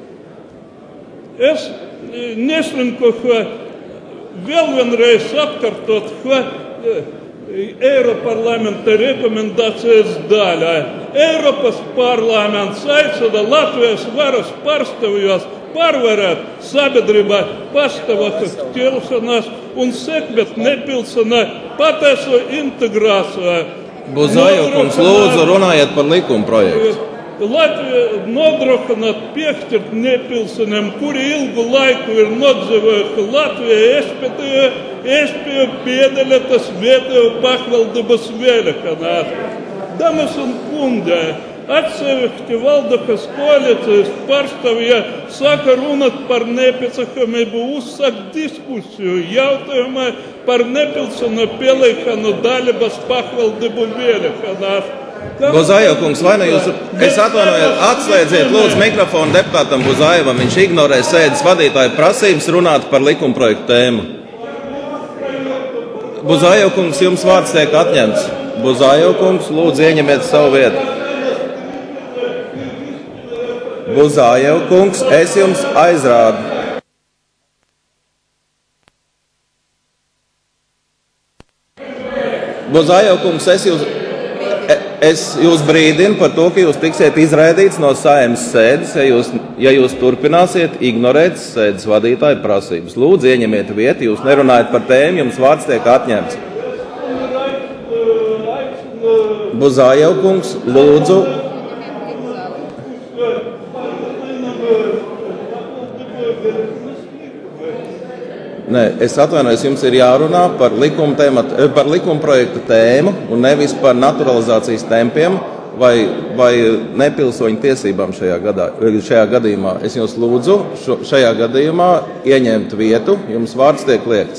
Es neslinkošu vēl vienreiz atkārtot šo Eiroparlamenta rekomendācijas daļā. Eiropas parlaments aicina Latvijas varas pārstāvjus pārvarēt sabiedrībā pastāvīgas ķelšanās un sekmēt nepilsonā patiesu integrāciju. Buzajev kungs, lūdzu, runājiet par likumprojektu. Latvija nodrošināt piešķirt nepilsoniem, kuri ilgu laiku ir nodzīvojuši Latvijā, iespēju piedalīties vietējo pašvaldības vēlēšanās. Damas un kungi, atsevišķi valdības koalīcijas pārstāvji saka runāt par nepieciešamību uzsākt diskusiju jautājumā par nepilsonu pielaišanu dalības pašvaldību vēlēšanās. Buzājev kungs, vai ne jūs, es atvainojos, atslēdziet lūdzu mikrofonu deputātam Buzājevam, viņš ignorē sēdes vadītāja prasības runāt par likumprojektu tēmu. Buzājev kungs, jums vārds tiek atņemts. Buzājev kungs, lūdzu ieņemiet savu vietu. Buzājev kungs, es jums aizrādu. Buzājev kungs, es jūs brīdinu par to, ka jūs tiksiet izraidīts no Saeimas sēdes, ja jūs turpināsiet ignorēt sēdes vadītāja prasības. Lūdzu, ieņemiet vietu, jūs nerunājat par tēmu, jums vārds tiek atņemts. Buzājev kungs, lūdzu. Nē, es atvainojos, jums ir jārunā par likumprojekta tēmu un nevis par naturalizācijas tempiem vai nepilsoņu tiesībām šajā gadījumā. Es jums lūdzu šajā gadījumā ieņemt vietu, jums vārds tiek liegts.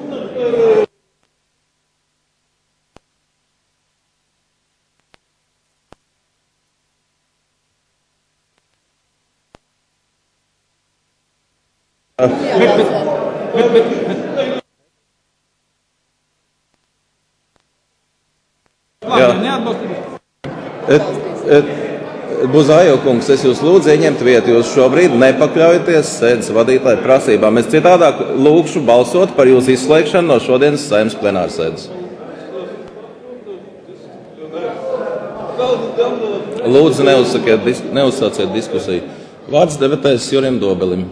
Buzājev kungs, es jūs lūdzu ieņemt vietu, jūs šobrīd nepakļaujaties sēdes vadītāja prasībām. Es citādāk lūgšu balsot par jūsu izslēgšanu no šodienas Saeimas plenārsēdes. Lūdzu, neuzsāciet diskusiju. Vārds debatēs Jurim Dobelim.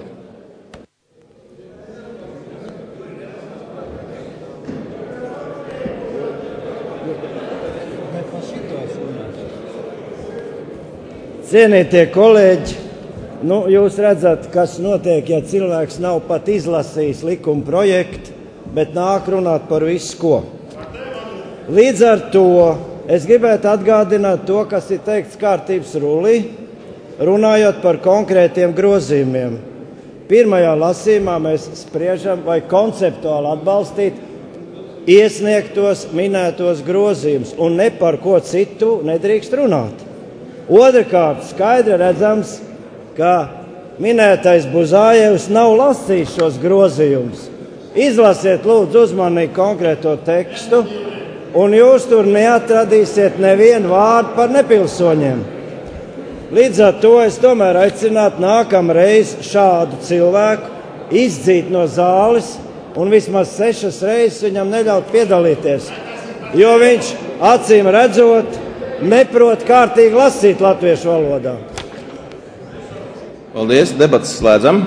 Cienītie kolēģi, jūs redzat, kas notiek, ja cilvēks nav pat izlasījis likuma projektu, bet nāk runāt par visu ko. Līdz ar to es gribētu atgādināt to, kas ir teikts kārtības rullī, runājot par konkrētiem grozījumiem. Pirmajā lasījumā mēs spriežam, vai konceptuāli atbalstīt iesniegtos minētos grozījumus, un ne par ko citu nedrīkst runāt. Otrkārt, skaidri redzams, ka minētais Buzājevs nav lasījis šos grozījumus. Izlasiet lūdzu uzmanīgi konkrēto tekstu, un jūs tur neatradīsiet nevienu vārdu par nepilsoņiem. Līdz ar to es tomēr aicinātu nākamreiz šādu cilvēku izdzīt no zāles un vismaz 6 reizes viņam neļaut piedalīties, jo viņš acīm redzot neprot kārtīgi lasīt latviešu valodā. Paldies, debatas slēdzam.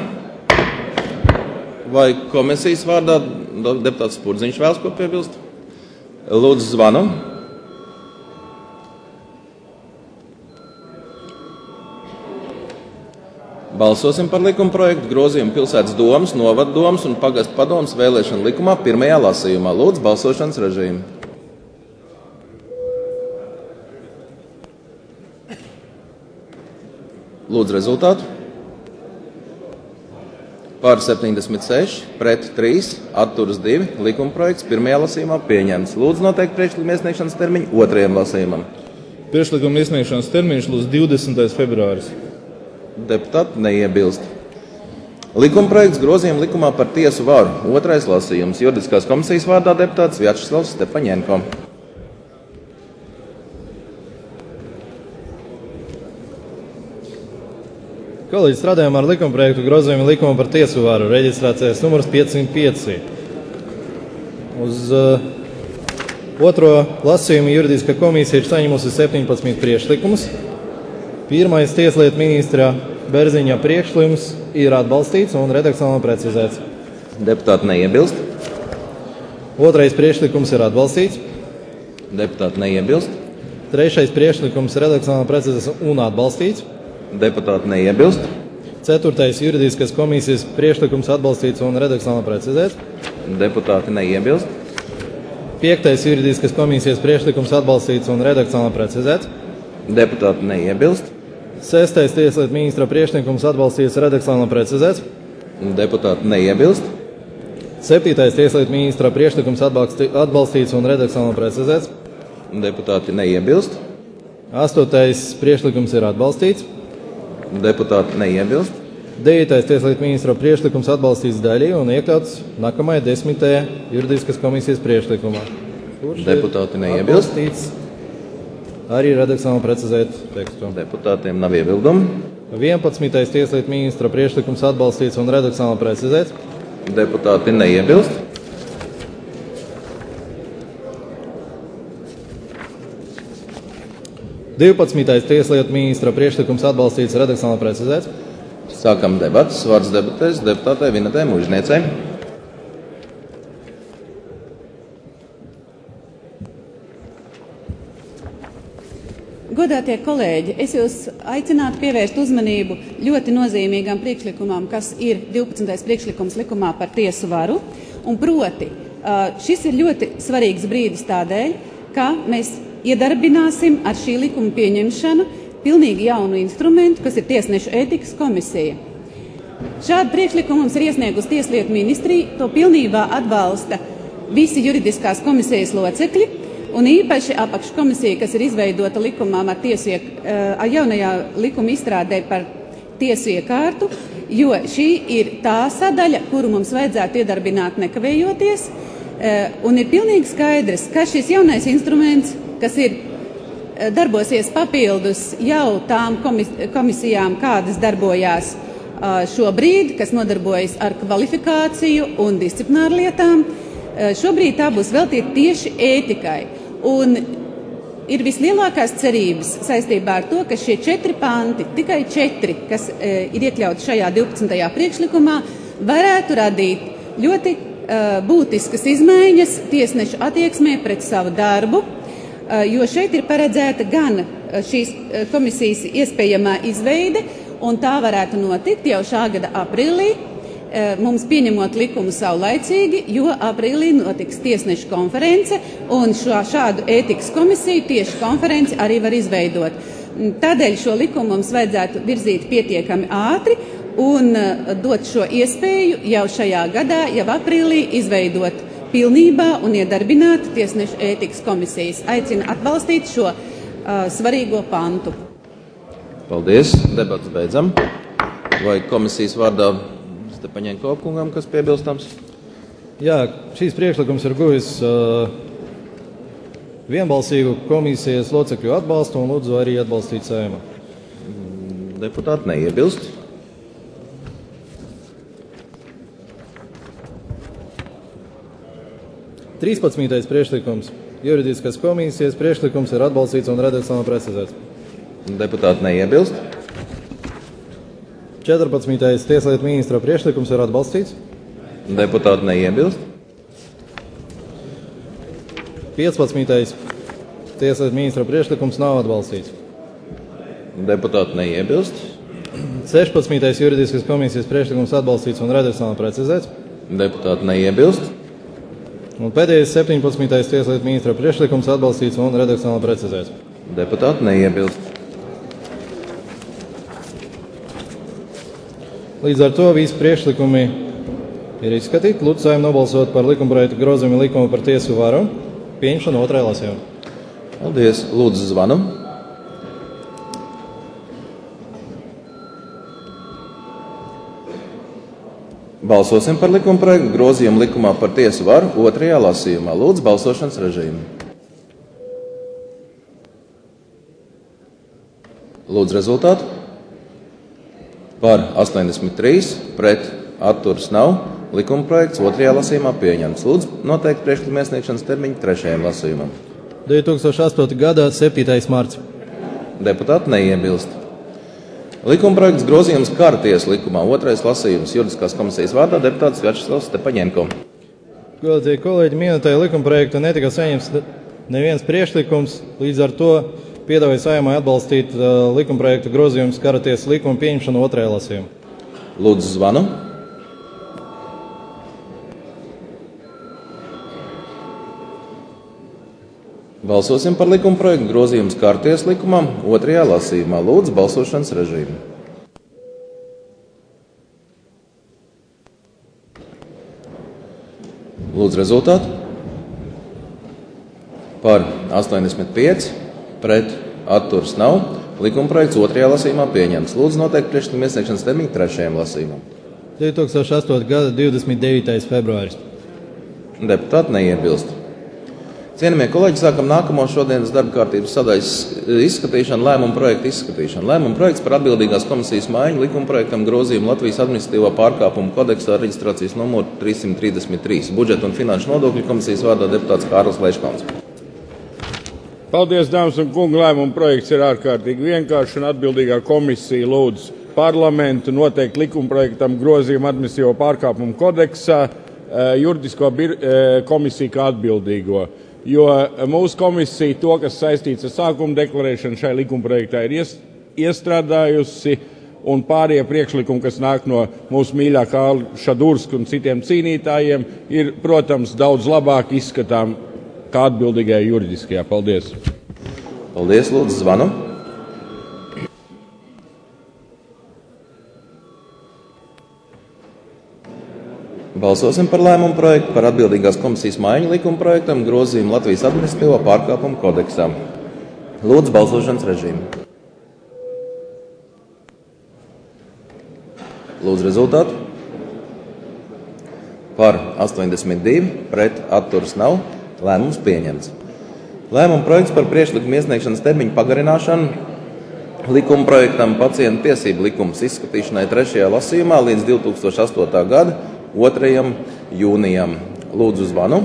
Vai komisijas vārdā deputāts Spurdziņš vēlas ko piebilst? Lūdzu zvanu. Balsosim par likumprojektu grozījumu Pilsētas domas, novada domas un pagastu padomes vēlēšanu likumā pirmajā lasījumā. Lūdzu balsošanas režīmu. Lūdzu rezultātu. Par 76, pret 3, atturas 2, likumprojekts pirmajā lasījumā pieņemts. Lūdzu noteikt priekšlikuma iesniegšanas termiņu otrajam lasījumam. Priekšlikuma iesniegšanas termiņš līdz 20. februāris. Deputāti neiebilst. Likumprojekts grozījuma likumā par tiesu varu. Otrais lasījums. Juridiskās komisijas vārdā deputāts Vjačeslavs Stepaņenko. Kolēģi, strādājam ar likumprojektu grozījumu likuma par tiesu varu, reģistrācijas numurs 505. Uz otro lasījumu juridiskā komisija ir saņemusi 17 priekšlikumus. Pirmais tieslietu ministra Bērziņa priekšlikums ir atbalstīts un redakcionāli precizēts. Deputāti neiebilst. Otrais priekšlikums ir atbalstīts. Deputāti neiebilst. Trešais priekšlikums ir redakcionāli precizēts un atbalstīts. Deputāti neiebilst. Ceturtais juridiskās komisijas priekšlikums atbalstīts un redakcionāli precizēts. Deputāti neiebilst. Piektais juridiskās komisijas priekšlikums atbalstīts un redakcionāli precizēts. Deputāti neiebilst. Sestais tieslietu ministra priekšlikums atbalstīts redakcionāli precizēts. Deputāti neiebilst. Septītais tieslietu ministra priekšlikums atbalstīts un redakcionāli precizēts. Deputāti neiebilst. 8. priekšlikums ir atbalstīts. Deputāti neiebilst. 9. tieslietu ministra priekšlikums atbalstīts daļīgi un iekļauts nākamajā 10. juridiskas komisijas priekšlikumā. Deputāti neiebilst. Atbalstīts arī redakcionāli precizēt tekstu. Deputātiem nav iebildumu. 11. tieslietu ministra priekšlikums atbalstīts un redakcionāli precizēts. Deputāti neiebilst. 12. tieslietu ministra priekšlikums atbalstīts, redakcionāli precizēts. Sākam debatas. Vārds debatēs deputātei Vinetei Mužniecei. Godātie kolēģi, es jūs aicinātu pievērst uzmanību ļoti nozīmīgam priekšlikumam, kas ir 12. priekšlikums likumā par tiesu varu. Un proti, šis ir ļoti svarīgs brīdis tādēļ, ka mēs iedarbināsim ar šī likuma pieņemšanu pilnīgi jaunu instrumentu, kas ir tiesnešu ētikas komisija. Šādu priekšlikumu mums ir iesniegusi Tieslietu ministrija, to pilnībā atbalsta visi juridiskās komisijas locekļi, un īpaši apakškomisija, kas ir izveidota likumām ar jaunajā likuma izstrādē par tiesu iekārtu, jo šī ir tā sadaļa, kuru mums vajadzētu iedarbināt nekavējoties, un ir pilnīgi skaidrs, ka šis jaunais instruments, kas ir darbosies papildus jau tām komisijām, kādas darbojās šobrīd, kas nodarbojas ar kvalifikāciju un disciplināru lietām, šobrīd tā būs veltīta tieši ētikai. Un ir vislielākās cerības saistībā ar to, ka šie 4 panti, tikai 4, kas ir iekļauti šajā 12. priekšlikumā, varētu radīt ļoti būtiskas izmaiņas tiesnešu attieksmē pret savu darbu, jo šeit ir paredzēta gan šīs komisijas iespējamā izveide, un tā varētu notikt jau šā gada aprīlī, mums pieņemot likumu saulaicīgi, jo aprīlī notiks tiesnešu konference, un šādu ētikas komisiju tieši konferenci arī var izveidot. Tādēļ šo likumu mums vajadzētu virzīt pietiekami ātri un dot šo iespēju jau šajā gadā, jau aprīlī izveidot pilnībā un iedarbināt tiesnešu ētikas komisijas. Aicinu atbalstīt šo svarīgo pantu. Paldies. Debats beidzam. Vai komisijas vārdā Stepaņenko kungam, kas piebilstams? Jā, šīs priekšlikums ir guvis vienbalsīgu komisijas locekļu atbalstu un lūdzu arī atbalstīt Saeimā. Deputāti neiebilst. Trīspadsmītais priekšlikums. Juridiskas komisijas priekšlikums ir atbalstīts un redakcionāli precizēts. Deputāti neiebilst. 14. tieslietu ministra priekšlikums ir atbalstīts. Deputāti neiebilst. 15. tieslietu ministra priekšlikums nav atbalstīts. Deputāti neiebilst. 16. juridiskas komisijas priekšlikums atbalstīts un redakcionāli precizēts. Deputāti neiebilst. Un pēdējais 17. tieslietu ministra priekšlikums atbalstīts un redakcionāli precizēts. Deputāti neiebilst. Līdz ar to visi priekšlikumi ir izskatīti. Lūdzu Saeimu nobalsot par likumprojektu grozījumu likumu par tiesu varu. Pieņemšanu otrajā lasījumā. Paldies. Lūdzu zvanu. Balsosim par likumprojektu grozījumu likumā par tiesu varu otrajā lasījumā. Lūdzu balsošanas režīmu. Lūdzu rezultātu. Par 83, pret atturas nav. Likumprojekts otrajā lasījumā pieņemts. Lūdzu noteikti priekšlikuma iesniegšanas termiņu trešajam lasījumam. 2008. gada 7. marts. Deputāti neiebilst. Likumprojekts grozījums kārties likumā otrais lasījums juridiskās komisijas vārdā deputāts Vjačeslavs Stepaņenko. Godātie kolēģi, minētajā likumprojekta netika saņemts neviens priekšlikums, līdz ar to piedāvāju Saeimai atbalstīt likumprojektu grozījumus kārties likumu pieņemšanu otrajā lasījumā. Lūdzu zvanu. Balsosim par likumprojektu grozījumus kārties likumam otrajā lasījumā. Lūdzu balsošanas režīmu. Lūdzu rezultātu. Par 85, pret atturas nav. Likumprojekts otrajā lasījumā pieņemts. Lūdzu noteikt priekšlikuma iesniegšanas termiņu trešajam lasījumam. 2008. gada 29. februāris. Deputāti neiebilst. Cienījamie kolēģi, sākam nākamo šodienas darba kārtības sadaļas izskatīšanu, lēmumu projektu izskatīšanu. Lēmumu projekts par atbildīgās komisijas maiņu likumprojektam grozījumu Latvijas administratīvā pārkāpumu kodeksā reģistrācijas numuru 333. Budžeta un finanšu nodokļu komisijas vārdā deputāts Kārlis Leiškons. Paldies, dāmas un kungi. Lēmumu projekts ir ārkārtīgi vienkāršs un atbildīgā komisija lūdz parlamentu noteikt likumprojektam grozījumu administratīvo pārkāpumu kodeksā juridisko komisiju kā atbildīgo. Jo mūsu komisija to, kas saistīts ar sākuma deklarēšanu šai likumprojektā, ir iestrādājusi, un pārējie priekšlikumi, kas nāk no mūsu mīļākā Šadurska un citiem cīnītājiem, ir, protams, daudz labāk izskatām kā atbildīgajā juridiskajā. Paldies! Paldies, lūdzu, zvanu. Balsosim par lēmumu projektu par atbildīgās komisijas maiņu likumprojektam grozījumu Latvijas administratīvo pārkāpumu kodeksā. Lūdzu, balsošanas režīmu. Lūdzu, rezultātu. Par 82, pret atturas nav. Lēmums pieņemts. Lēmuma projekts par priekšlikumu iesniegšanas termiņu pagarināšanu likumprojektam pacientu tiesību likums izskatīšanai trešajā lasījumā līdz 2008. gada 2. jūnijam. Lūdzu, zvanu.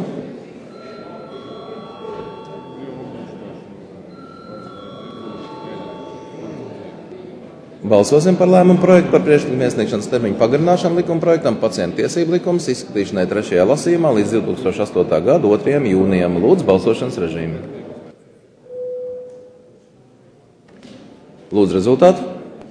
Balsosim par lēmumu projektu par priekšlikumu iesniegšanas termiņu pagarināšanu likumprojektam pacientu tiesību likums izskatīšanai trešajā lasījumā līdz 2008. gada 2. jūnijam. Lūdzu, balsošanas režīmu. Lūdzu, rezultātu.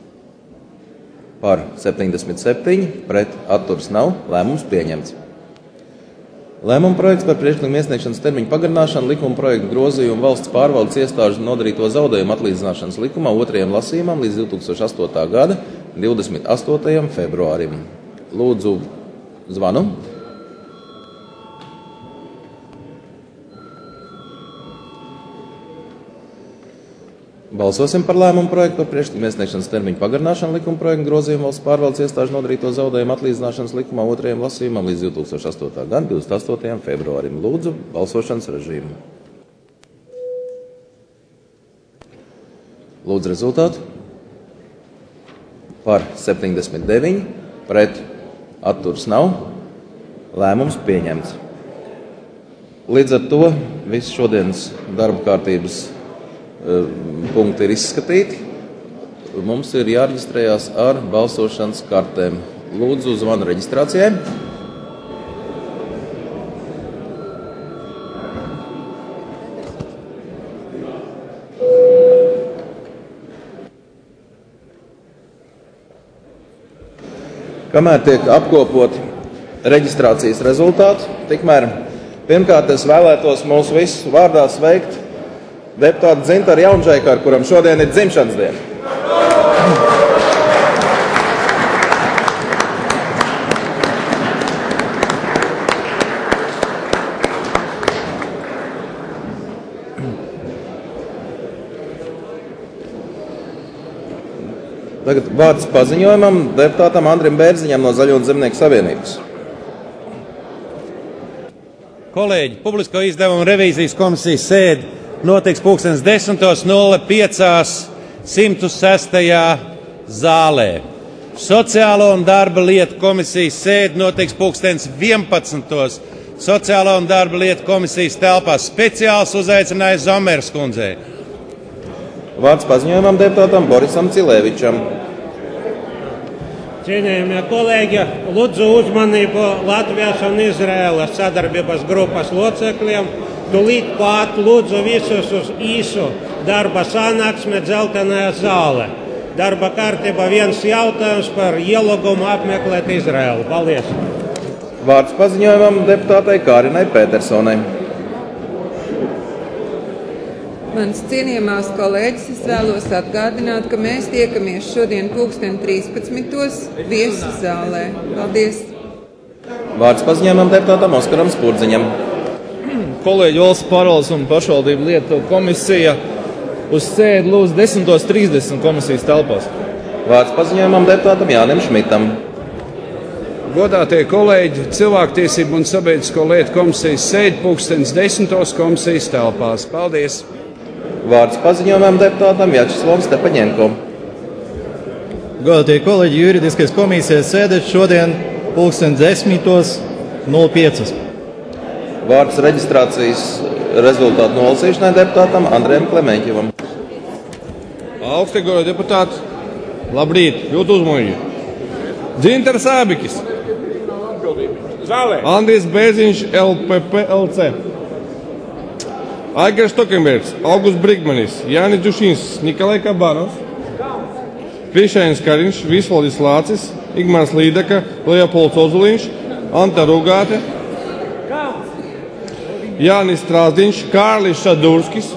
Par 77, pret atturas nav. Lēmums pieņemts. Lēmuma projekts par priekšlikumu iesniegšanas termiņu pagarināšanu likuma projektu grozījumu valsts pārvaldes iestāžu nodarīto zaudējumu atlīdzināšanas likumā 2. lasījumam līdz 2008. gada 28. februārim. Lūdzu, zvanu. Balsosim par lēmumu projektu par priekšlikumu iesniegšanas termiņu pagarināšanu likuma projektu grozījumu valsts pārvaldes iestāžu nodarīto zaudējumu atlīdzināšanas likumā 2. lasījumam līdz 2008. gada 28. februārim. Lūdzu, balsošanas režīmu. Lūdzu, rezultātu. Par 79, pret atturas nav. Lēmums pieņemts. Līdz ar to viss šodienas darba kārtības punkti ir izskatīti. Mums ir jāreģistrējās ar balsošanas kartēm. Lūdzu, zvanu reģistrācijai. Kamēr tiek apkopoti reģistrācijas rezultāti, tikmēr pirmkārt es vēlētos mūsu visu vārdā sveikt deputātu Dzintaru Jaunžēkaru, kuram šodien ir dzimšanas diena. Tagad vārds paziņojumam deputātam Andrim Bērziņam no Zaļo un Zemnieku savienības. Kolēģi, publisko izdevumu revīzijas komisijas sēde notiks 10:05 106. zālē. Sociālo un darba lietu komisijas sēde notiks 11:00 Sociālo un darba lietu komisijas telpās. Speciāls uzaicinājums Zomeras kundzei. Vārds paziņojumam deputātam Borisam Cilēvičam. Cienījamie kolēģi, lūdzu uzmanību Latvijas un Izraēlas sadarbības grupas locekļiem. Tūlīt pat lūdzu visus uz īsu darba sanāksmi Dzeltenajā zālē. Darba kārtība viens jautājums par ielūgumu apmeklēt Izraēlu. Paldies! Vārds paziņojumam deputātei Kārinai Petersonai. Mans cienījamās kolēģis, es vēlos atgādināt, ka mēs tiekamies šodien 13:00 viesu zālē. Paldies! Vārds paziņojumam deputātam Oskaram Spurdziņam. Kolēģi, valsts pārvaldes un pašvaldību lietu komisija uz sēdi lūdzu 10:30 komisijas telpās. Vārds paziņojumam deputātam Jānim Šmitam. Godātie kolēģi, cilvēktiesību un sabiedrisko lietu komisijas sēdi 10:00 komisijas telpās. Paldies! Vārds paziņojumam deputātam Vjačeslavam Stepaņenko. Godātie kolēģi, juridiskais komisijas sēde šodien 10:05. Vārds reģistrācijas rezultātu nolasīšanai deputātam Andrejam Klemeņķevam. Augstie godātie deputāti, labrīt, ļoti uzmanīgi. Dzintars Ābikis, Andrijs Bēziņš, LPP LC, Aigars Tokenbergs, Augusts Brigmanis, Jānis Džušins, Nikolai Kabanovs, Krišjāns Kariņš, Visvaldis Lācis, Igmārs Līdaka, Leopolds Ozuliņš, Anta Rugāte, Jānis Strāzdiņš, Kārlis Šadurskis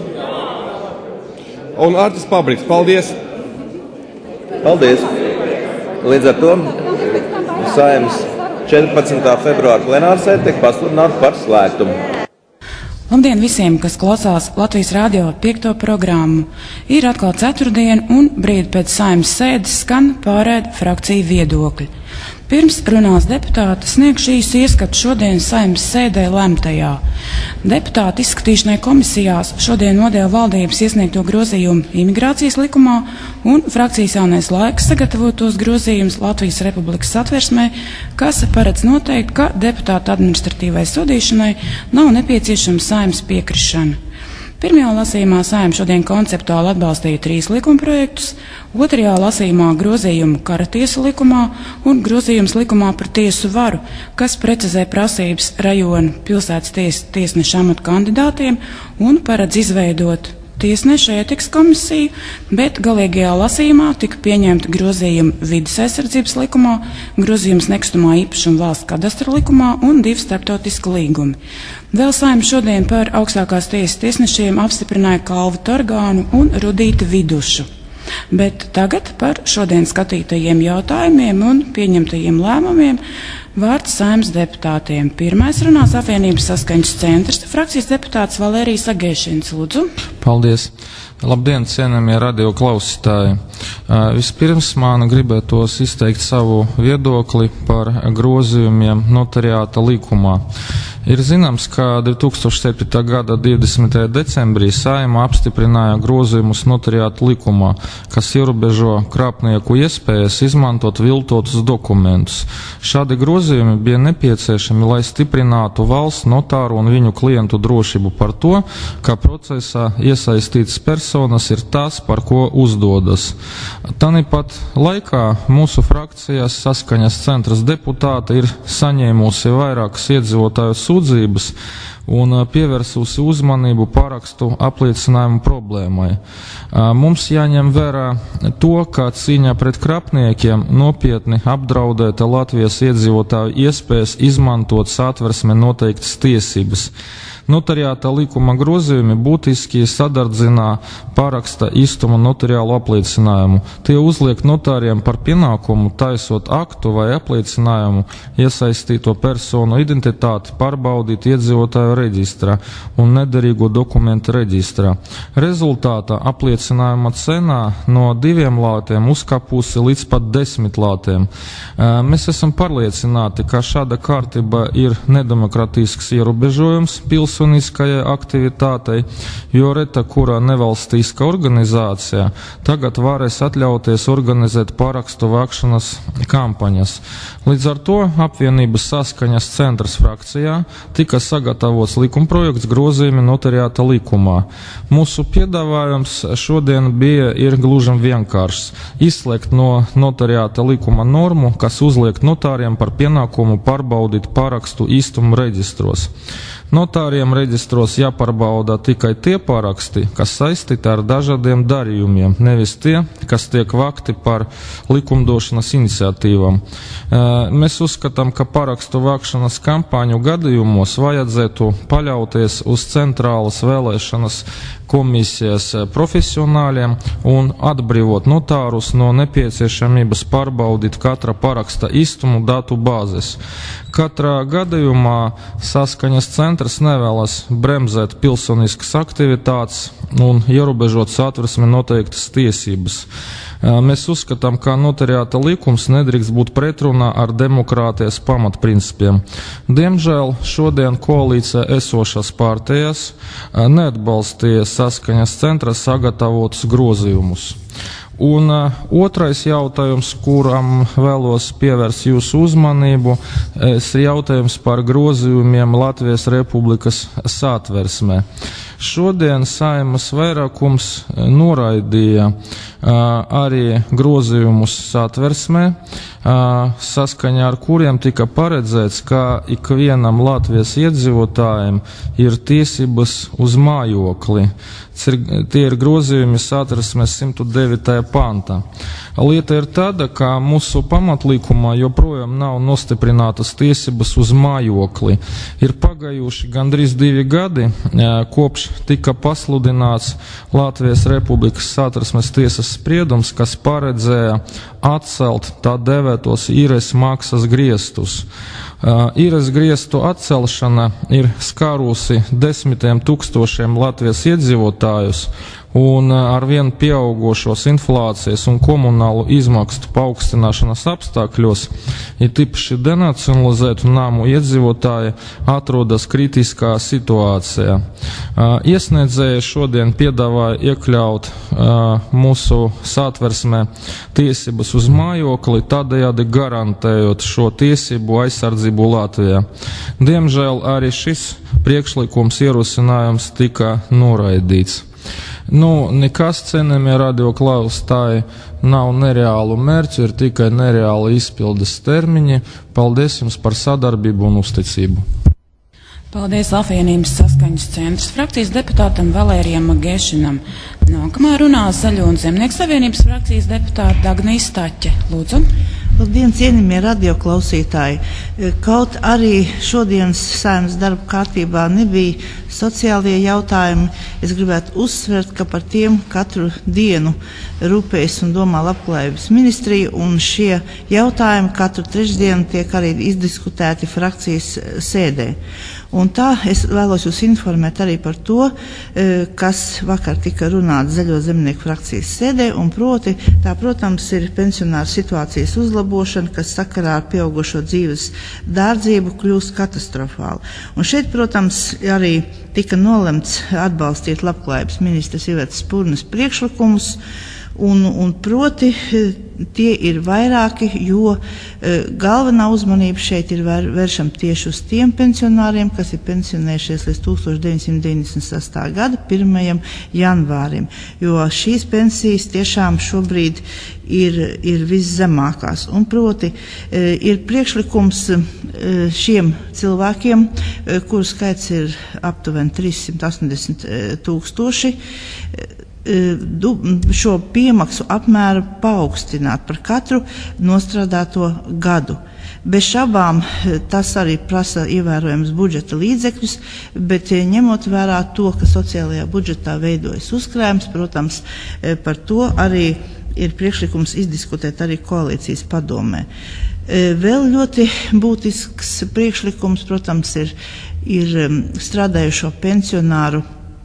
un Artis Pabriks. Paldies! Paldies! Līdz ar to Saeimas 14. februāra plenārsēde tiek pasludināta par slēgtu. Labdien visiem, kas klausās Latvijas radio 5. programmu. Ir atkal ceturtdiena un brīdi pēc Saeimas sēdes skan pārēd frakciju viedokļi. Pirms runās deputāti sniegšu īsu ieskatu šodienas Saeimas sēdē lemtajā. Deputāti izskatīšanai komisijās šodien nodeva valdības iesniegto grozījumu imigrācijas likumā un frakcijas Jaunais laiks sagatavotos grozījumus Latvijas Republikas satversmē, kas paredz noteikt, ka deputātu administratīvai sodīšanai nav nepieciešama Saeimas piekrišana. Pirmajā lasījumā Saeima šodien konceptuāli atbalstīja 3 likumprojektus, otrajā lasījumā grozījumu kara tiesu likumā un grozījums likumā par tiesu varu, kas precizē prasības rajona pilsētas tiesneša amatu kandidātiem un paredz izveidot tiesneša ētikas komisiju, bet galīgajā lasījumā tika pieņemta grozījuma vides aizsardzības likumā, grozījums nekustamā īpašuma valsts kadastra likumā un 2 starptautiski līgumi. Vēl Saeima šodien par augstākās tiesas tiesnešiem apstiprināja Kalvu Torgānu un Rudīti Vidušu. Bet tagad par šodien skatītajiem jautājumiem un pieņemtajiem lēmumiem vārds Saeimas deputātiem. Pirmais runās apvienības saskaņas centrs, frakcijas deputāts Valērijas Agēšins. Lūdzu. Paldies. Labdien, cienījamie radio klausītāji. Vispirms man gribētos izteikt savu viedokli par grozījumiem notariāta likumā. Ir zināms, ka 2007. gada 20. decembrī Saeima apstiprināja grozījumus notariāta likumā, kas ierobežo krāpnieku iespējas izmantot viltotus dokumentus. Šādi grozījumi bija nepieciešami, lai stiprinātu valsts notāru un viņu klientu drošību par to, ka procesā iesaistītas personas ir tās, par ko uzdodas. Tāpat laikā mūsu frakcijas saskaņas centras deputāte ir saņēmusi vairākas iedzīvotāju sūdzības un pievērsusi uzmanību parakstu apliecinājumu problēmai. Mums jāņem vērā to, ka cīņa pret krāpniekiem nopietni apdraudēta Latvijas iedzīvotāju iespējas izmantot satversmē noteiktas tiesības. Notariāta likuma grozījumi būtiski sadardzina paraksta īstuma notariālu apliecinājumu. Tie uzliek notāriem par pienākumu taisot aktu vai apliecinājumu iesaistīto personu identitāti pārbaudīt iedzīvotāju reģistrā un nederīgo dokumentu reģistrā. Rezultātā apliecinājuma cena no 2 lātiem uzkāpusi līdz pat 10 lātiem. Mēs esam pārliecināti, ka šāda kārtība ir nedemokrātisks ierobežojums pilsoniskajai aktivitātei, jo reta kura nevalstiska organizācija tagad varēs atļauties organizēt parakstu vākšanas kampaņas. Līdz ar to apvienības saskaņas centrs frakcijā tika sagatavots likumprojekts grozījumi notariāta likumā. Mūsu piedāvājums šodien ir gluži vienkāršs - izslēgt no notariāta likuma normu, kas uzliek notāriem par pienākumu pārbaudīt parakstu īstumu reģistros. Notāriem reģistros jāpārbauda tikai tie paraksti, kas saistīti ar dažādiem darījumiem, nevis tie, kas tiek vākti par likumdošanas iniciatīvām. Mēs uzskatām, ka parakstu vākšanas kampaņu gadījumos vajadzētu paļauties uz centrālas vēlēšanas komisijas profesionāļiem un atbrīvot notārus no nepieciešamības pārbaudīt katra paraksta īstumu datu bāzes. Katrā gadījumā saskaņas centrs nevēlas bremzēt pilsoniskas aktivitātes un ierobežot Satversmē noteiktas tiesības. Mēs uzskatām, ka notariāta likums nedrīkst būt pretrunā ar demokrātijas pamatprincipiem. Diemžēl šodien koalīcija esošās partijas neatbalstīja saskaņas centra sagatavotus grozījumus. Un otrais jautājums, kuram vēlos pievērst jūsu uzmanību, ir jautājums par grozījumiem Latvijas Republikas Satversmē. Šodien Saeimas vairākums noraidīja arī grozījumus Satversmē, saskaņā ar kuriem tika paredzēts, ka ikvienam Latvijas iedzīvotājiem ir tiesības uz mājokli. Tie ir grozījumi Satversmes 109. pantā. Lieta ir tāda, ka mūsu pamatlīkumā joprojām nav nostiprinātas tiesības uz mājokli. Ir pagājuši gandrīz 2 gadi, kopš tika pasludināts Latvijas Republikas Satversmes tiesas spriedums, kas paredzēja atcelt tā devētos īres maksas griestus. Īres griestu atcelšana ir skārusi 10 000 Latvijas iedzīvotājus, un ar vien pieaugošos inflācijas un komunālu izmakstu paaugstināšanas apstākļos, ir tīpaši denacionalizētu namu iedzīvotāji atrodas kritiskā situācijā. Iesniedzēji šodien piedāvāja iekļaut mūsu Satversmē tiesības uz mājokli, tādējādi garantējot šo tiesību aizsardzību Latvijā. Diemžēl arī šis priekšlikums ierosinājums tika noraidīts. Nekas, cienījamie radioklausītāji, nav nereālu mērķu, ir tikai nereāli izpildes termiņi. Paldies jums par sadarbību un uzticību. Paldies Apvienības saskaņas centrs frakcijas deputātam Valērijam Magēšinam. Nākamā runā Zaļo un Zemnieku savienības frakcijas deputāta Dagnija Staķe. Lūdzu. Labdien, cienījamie radioklausītāji! Kaut arī šodienas Saeimas darba kārtībā nebija sociālie jautājumi, es gribētu uzsvert, ka par tiem katru dienu rūpējas un domā Labklājības ministrija, un šie jautājumi katru trešdienu tiek arī izdiskutēti frakcijas sēdē. Un tā es vēlos jūs informēt arī par to, kas vakar tika runāts Zaļo zemnieku frakcijas sēdē, un proti, tā, protams, ir pensionāru situācijas uzlabošana, kas sakarā ar pieaugušo dzīves dārdzību kļūst katastrofāli. Un šeit, protams, arī tika nolemts atbalstīt Labklājības ministres Ivetas Spurnes priekšlikumus, un proti tie ir vairāki, jo galvenā uzmanība šeit ir vēršama tieši uz tiem pensionāriem, kas ir pensionējušies līdz 1998. gada 1. janvārim, jo šīs pensijas tiešām šobrīd ir viszemākās. Un proti ir priekšlikums šiem cilvēkiem, kuru skaits ir aptuveni 380 000, šo piemaksu apmēru paaugstināt par katru nostrādāto gadu. Bez šaubām tas arī prasa ievērojams budžeta līdzekļus, bet ņemot vērā to, ka sociālajā budžetā veidojas uzkrājums, protams, par to arī ir priekšlikums izdiskutēt arī koalīcijas padomē. Vēl ļoti būtisks priekšlikums, protams, ir strādājušo pensionāru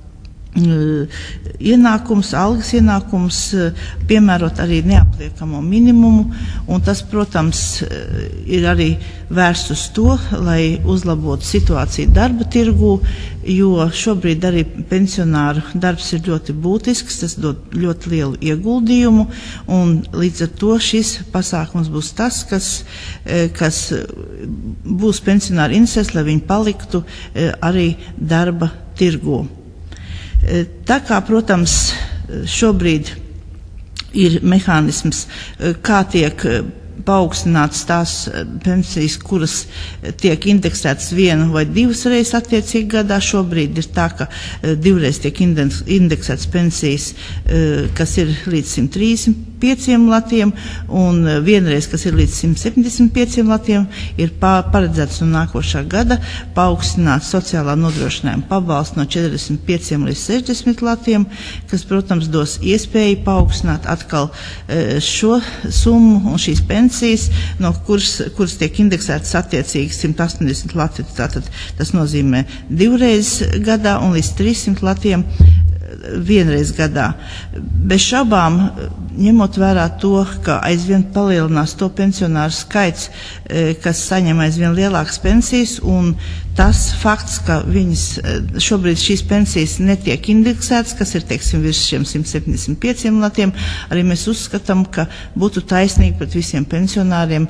ienākums, algas ienākums, piemērot arī neapliekamo minimumu, un tas, protams, ir arī vērsts uz to, lai uzlabotu situāciju darba tirgū, jo šobrīd arī pensionāru darbs ir ļoti būtisks, tas dod ļoti lielu ieguldījumu, un līdz ar to šis pasākums būs tas, kas būs pensionāru interesēs, lai viņi paliktu arī darba tirgū. Tā kā, protams, šobrīd ir mehānisms, kā tiek paaugstināts tās pensijas, kuras tiek indeksētas 1 vai 2 reizes attiecīgi gadā. Šobrīd ir tā, ka 2 reizes tiek indeksētas pensijas, kas ir līdz 135 latiem, un 1 reize, kas ir līdz 175 latiem, ir paredzēts no nākošā gada paaugstināt sociālā nodrošinājuma pabalstu no 45 līdz 60 latiem, kas, protams, dos iespēju paaugstināt atkal šo summu un šīs pensijas, no kuras tiek indeksētas attiecīgi 180 lati. Tātad tas nozīmē 2 reizes gadā un līdz 300 latiem 1 reizi gadā. Bez šaubām, ņemot vērā to, ka aizvien palielinās to pensionāru skaits, kas saņem aizvien lielākas pensijas, un tas fakts, ka šobrīd šīs pensijas netiek indeksētas, kas ir, teiksim, virs šiem 175 latiem, arī mēs uzskatām, ka būtu taisnīgi pret visiem pensionāriem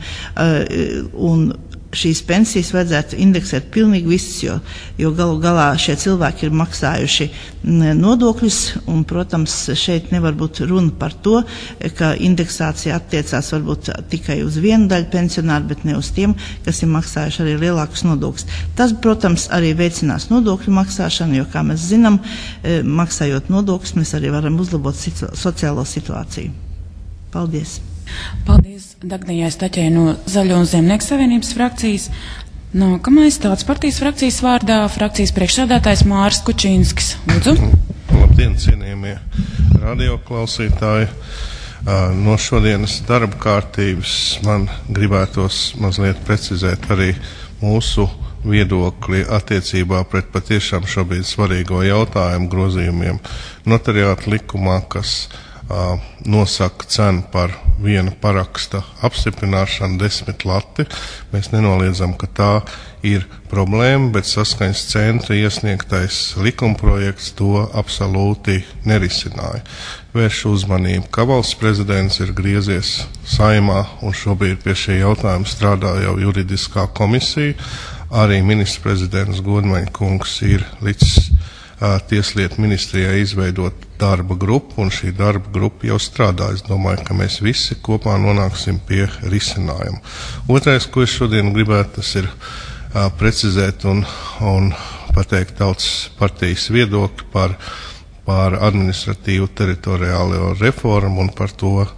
un šīs pensijas vajadzētu indeksēt pilnīgi visas, jo galu galā šie cilvēki ir maksājuši nodokļus, un, protams, šeit nevar būt runa par to, ka indeksācija attiecās varbūt tikai uz vienu daļu pensionāru, bet ne uz tiem, kas ir maksājuši arī lielākus nodokļus. Tas, protams, arī veicinās nodokļu maksāšanu, jo, kā mēs zinām, maksājot nodokļus, mēs arī varam uzlabot sociālo situāciju. Paldies! Paldies Dagnijai Staķei no Zaļo un Zemnieku savienības frakcijas. Nākamais Tautas partijas frakcijas vārdā frakcijas priekšsēdētājs Māris Kučīnskis. Lūdzu. Labdien, cienījamie radioklausītāji. No šodienas darba kārtības man gribētos mazliet precizēt arī mūsu viedokli attiecībā pret patiešām šobrīd svarīgo jautājumu grozījumiem notariāta likumā, kas nosaka cenu par viena paraksta apstiprināšanu 10 lati. Mēs nenoliedzam, ka tā ir problēma, bet Saskaņas centra iesniegtais likumprojekts to absolūti nerisināja. Vēršu uzmanību, ka valsts prezidents ir griezies Saeimā un šobrīd pie šī jautājuma strādā jau juridiskā komisija. Arī ministrs prezidents Godmaņa kungs ir līdz Tieslietu ministrijai izveidot darba grupu, un šī darba grupa jau strādā. Es domāju, ka mēs visi kopā nonāksim pie risinājuma. Otrais, ko es šodien gribētu, tas ir precizēt un pateikt Tautas partijas viedokli par administratīvu teritoriālo reformu un par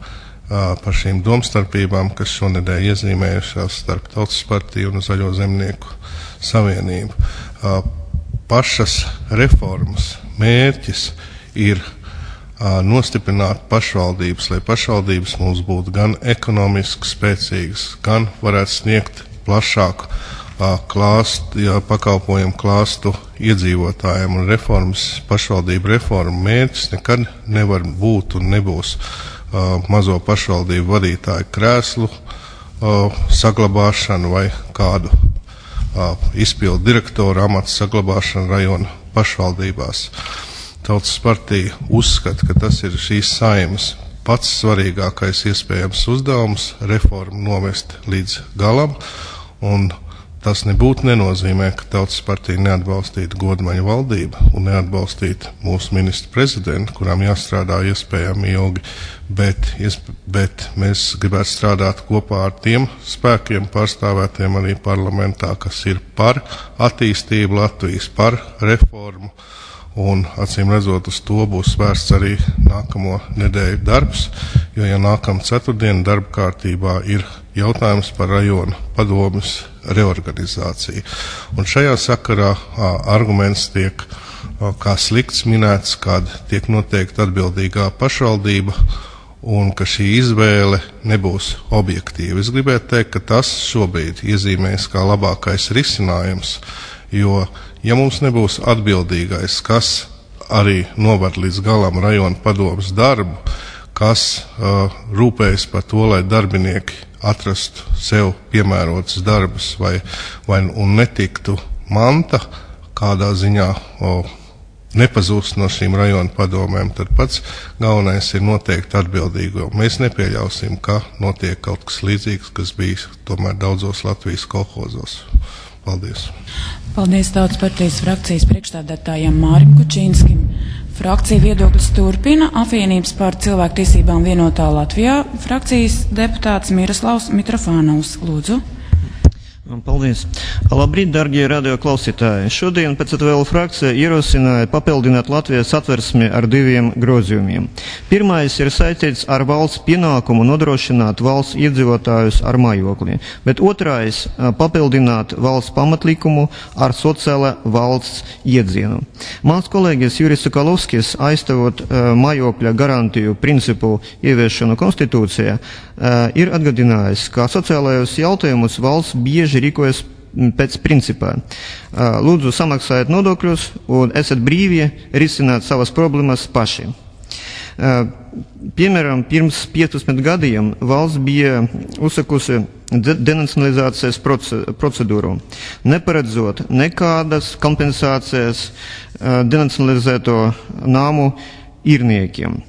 šīm domstarpībām, kas šonedēļ iezīmējušās starp Tautas partiju un Zaļo Zemnieku savienību. Pašas reformas mērķis ir nostiprināt pašvaldības, lai pašvaldības mums būtu gan ekonomiski spēcīgas, gan varētu sniegt plašāku pakalpojumu klāstu iedzīvotājiem. Un pašvaldību reforma mērķis nekad nevar būt un nebūs mazo pašvaldību vadītāju krēslu saglabāšana vai kādu izpildu direktoru amatu saglabāšana rajona pašvaldībās. Tautas partija uzskata, ka tas ir šīs Saeimas pats svarīgākais iespējams uzdevums - reformu novest līdz galam, un tas nebūtu nenozīmē, ka Tautas partija neatbalstītu Godmaņa valdību un neatbalstītu mūsu ministru prezidentu, kurām jāstrādā iespējami ilgi, bet mēs gribētu strādāt kopā ar tiem spēkiem pārstāvētiem arī parlamentā, kas ir par attīstību Latvijas, par reformu, un acīm redzot uz to būs vērsts arī nākamo nedēļu darbs, jo ja nākamā ceturtdiena darba kārtībā ir jautājums par rajonu padomes reorganizāciju. Un šajā sakarā arguments tiek kā slikts minēts, kad tiek noteikta atbildīgā pašvaldība un ka šī izvēle nebūs objektīva. Es gribētu teikt, ka tas šobrīd iezīmēs kā labākais risinājums, jo ja mums nebūs atbildīgais, kas arī noved līdz galam rajona padomes darbu, kas rūpējas par to, lai darbinieki atrastu sev piemērotas darbus un netiktu manta kādā ziņā nepazūst no šīm rajona padomēm, tad pats galvenais ir noteikti atbildīgo. Mēs nepieļausim, ka notiek kaut kas līdzīgs, kas bija tomēr daudzos Latvijas kolhozos. Paldies. Paldies Tautas partijas frakcijas priekšstādātājam Mārim Kučīnskim. Frakcija viedoklis turpina. Apvienības par cilvēktiesībām vienotā Latvijā frakcijas deputāts Miroslavs Mitrofānovs. Lūdzu. Paldies. Labrīt, dargie radioklausītāji. Šodien PCTVL frakcija ierosināja papildināt Latvijas satversmi ar 2 grozījumiem. Pirmais ir saistīts ar valsts pienākumu nodrošināt valsts iedzīvotājus ar mājokli, bet otrais papildināt valsts pamatlikumu ar sociāla valsts iedzienu. Mans kolēģis Juris Sokolovskis, aizstāvot mājokļa garantiju principu ieviešanu konstitūcijā, ir atgādinājis, ka sociālajos jautājumus valsts bieži rīkojas pēc principā. Lūdzu, samaksājiet nodokļus un esat brīvi risināt savas problēmas paši. Piemēram, pirms 15 gadiem valsts bija uzsakusi denacionalizācijas procedūru, neparedzot nekādas kompensācijas denacionalizēto nāmu īrniekiem.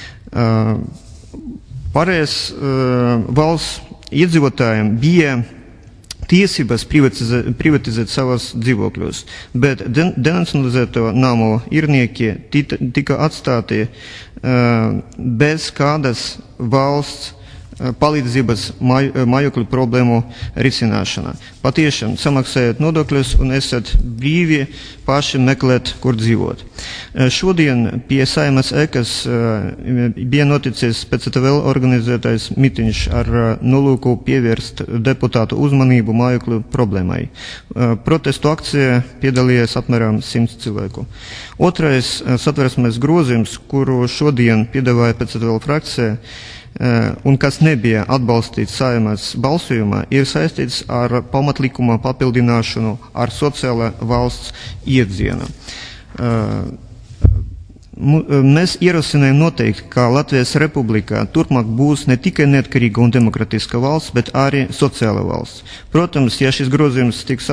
Pārējais valsts iedzīvotājiem bija tiesības privatizēt savas dzīvokļus, bet denacionalizēto namu īrnieki tika atstāti bez kādas valsts palīdzības mājokļu problēmu risināšanā. Patiešām samaksājiet nodokļus un esat brīvi paši meklēt, kur dzīvot. Šodien pie Saeimas ēkas bija noticis PCTVL organizētais mitiņš ar nolūku pievērst deputātu uzmanību mājokļu problēmai. Protestu akcijā piedalījās apmēram 100 cilvēku. Otrais satversmes grozījums, kuru šodien piedāvāja PCTVL frakcija, un kas nebija atbalstīts Saeimas balsojumā, ir saistīts ar pamatlikuma papildināšanu ar sociāla valsts iedzienu. Mēs ierosinājām noteikti, ka Latvijas Republikā turpmāk būs ne tikai neatkarīga un demokratiska valsts, bet arī sociāla valsts. Protams, ja šis grozījums tiks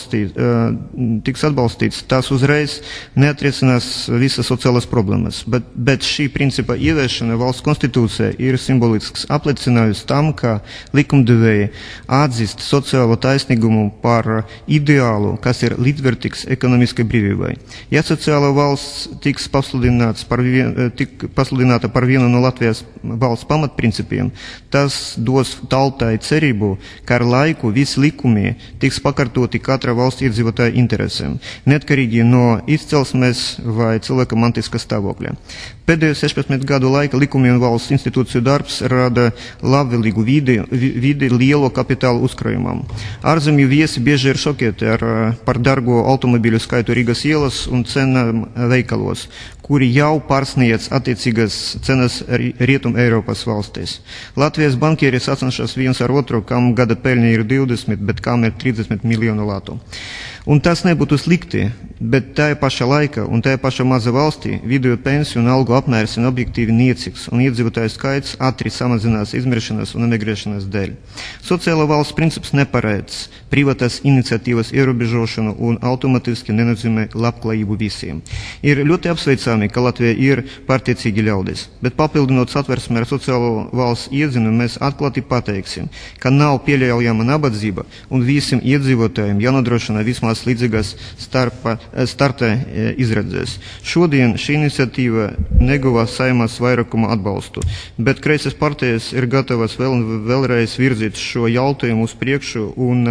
atbalstīts, tas uzreiz neatrisinās visas sociālas problēmas, bet šī principa ieviešana valsts konstitūcijā ir simbolisks apliecinājums tam, ka likumdevēji atzīst sociālo taisnīgumu par ideālu, kas ir līdzvērtīgs ekonomiskai brīvībai. Ja sociāla valsts tiks pasludināta par vienu no Latvijas valsts pamatprincipiem, tas dos tautai cerību, ka ar laiku visi likumi tiks pakārtoti katra valsts iedzīvotāja interesēm, neatkarīgi no izcelsmes vai cilvēka mantiskā stāvokļa. Pēdējo 16 gadu laika likumi un valsts institūciju darbs rada labvēlīgu vidi lielo kapitālu uzkrājumam. Ārzemju viesi bieži ir šokēti par dārgo automobīļu skaitu Rīgas ielas un cenām veikalos, kuri jau pārsniedz attiecīgas cenas Rietum Eiropas valstīs. Latvijas bankieri sacenšas viens ar otru, kam gada peļņa ir 20, bet kam ir 30 miljonu latu. Un tas nebūtu slikti, bet tajā pašā laikā un tajā pašā maza valstī vidējo pensiju un algu apmērs ir objektīvi niecīgs un iedzīvotāju skaits ātri samazinās izmiršanas un emigrēšanas dēļ. Sociāla valsts princips neparedz privātās iniciatīvas ierobežošanu un automatiski nenozīmē labklājību visiem. Ir ļoti apsveicami, ka Latvija ir pārtiecīgi ļaudis, bet papildinot satversmi ar sociālo valsts iedzinu, mēs atklāti pateiksim, ka nav pieļaujama nabadzība un visiem iedzīvotājiem jānodrošina vismaz līdzīgas starta izredzes. Šodien šī iniciatīva neguva Saeimas vairākuma atbalstu, bet kreisas partijas ir gatavas vēlreiz virzīt šo jautājumu uz priekšu un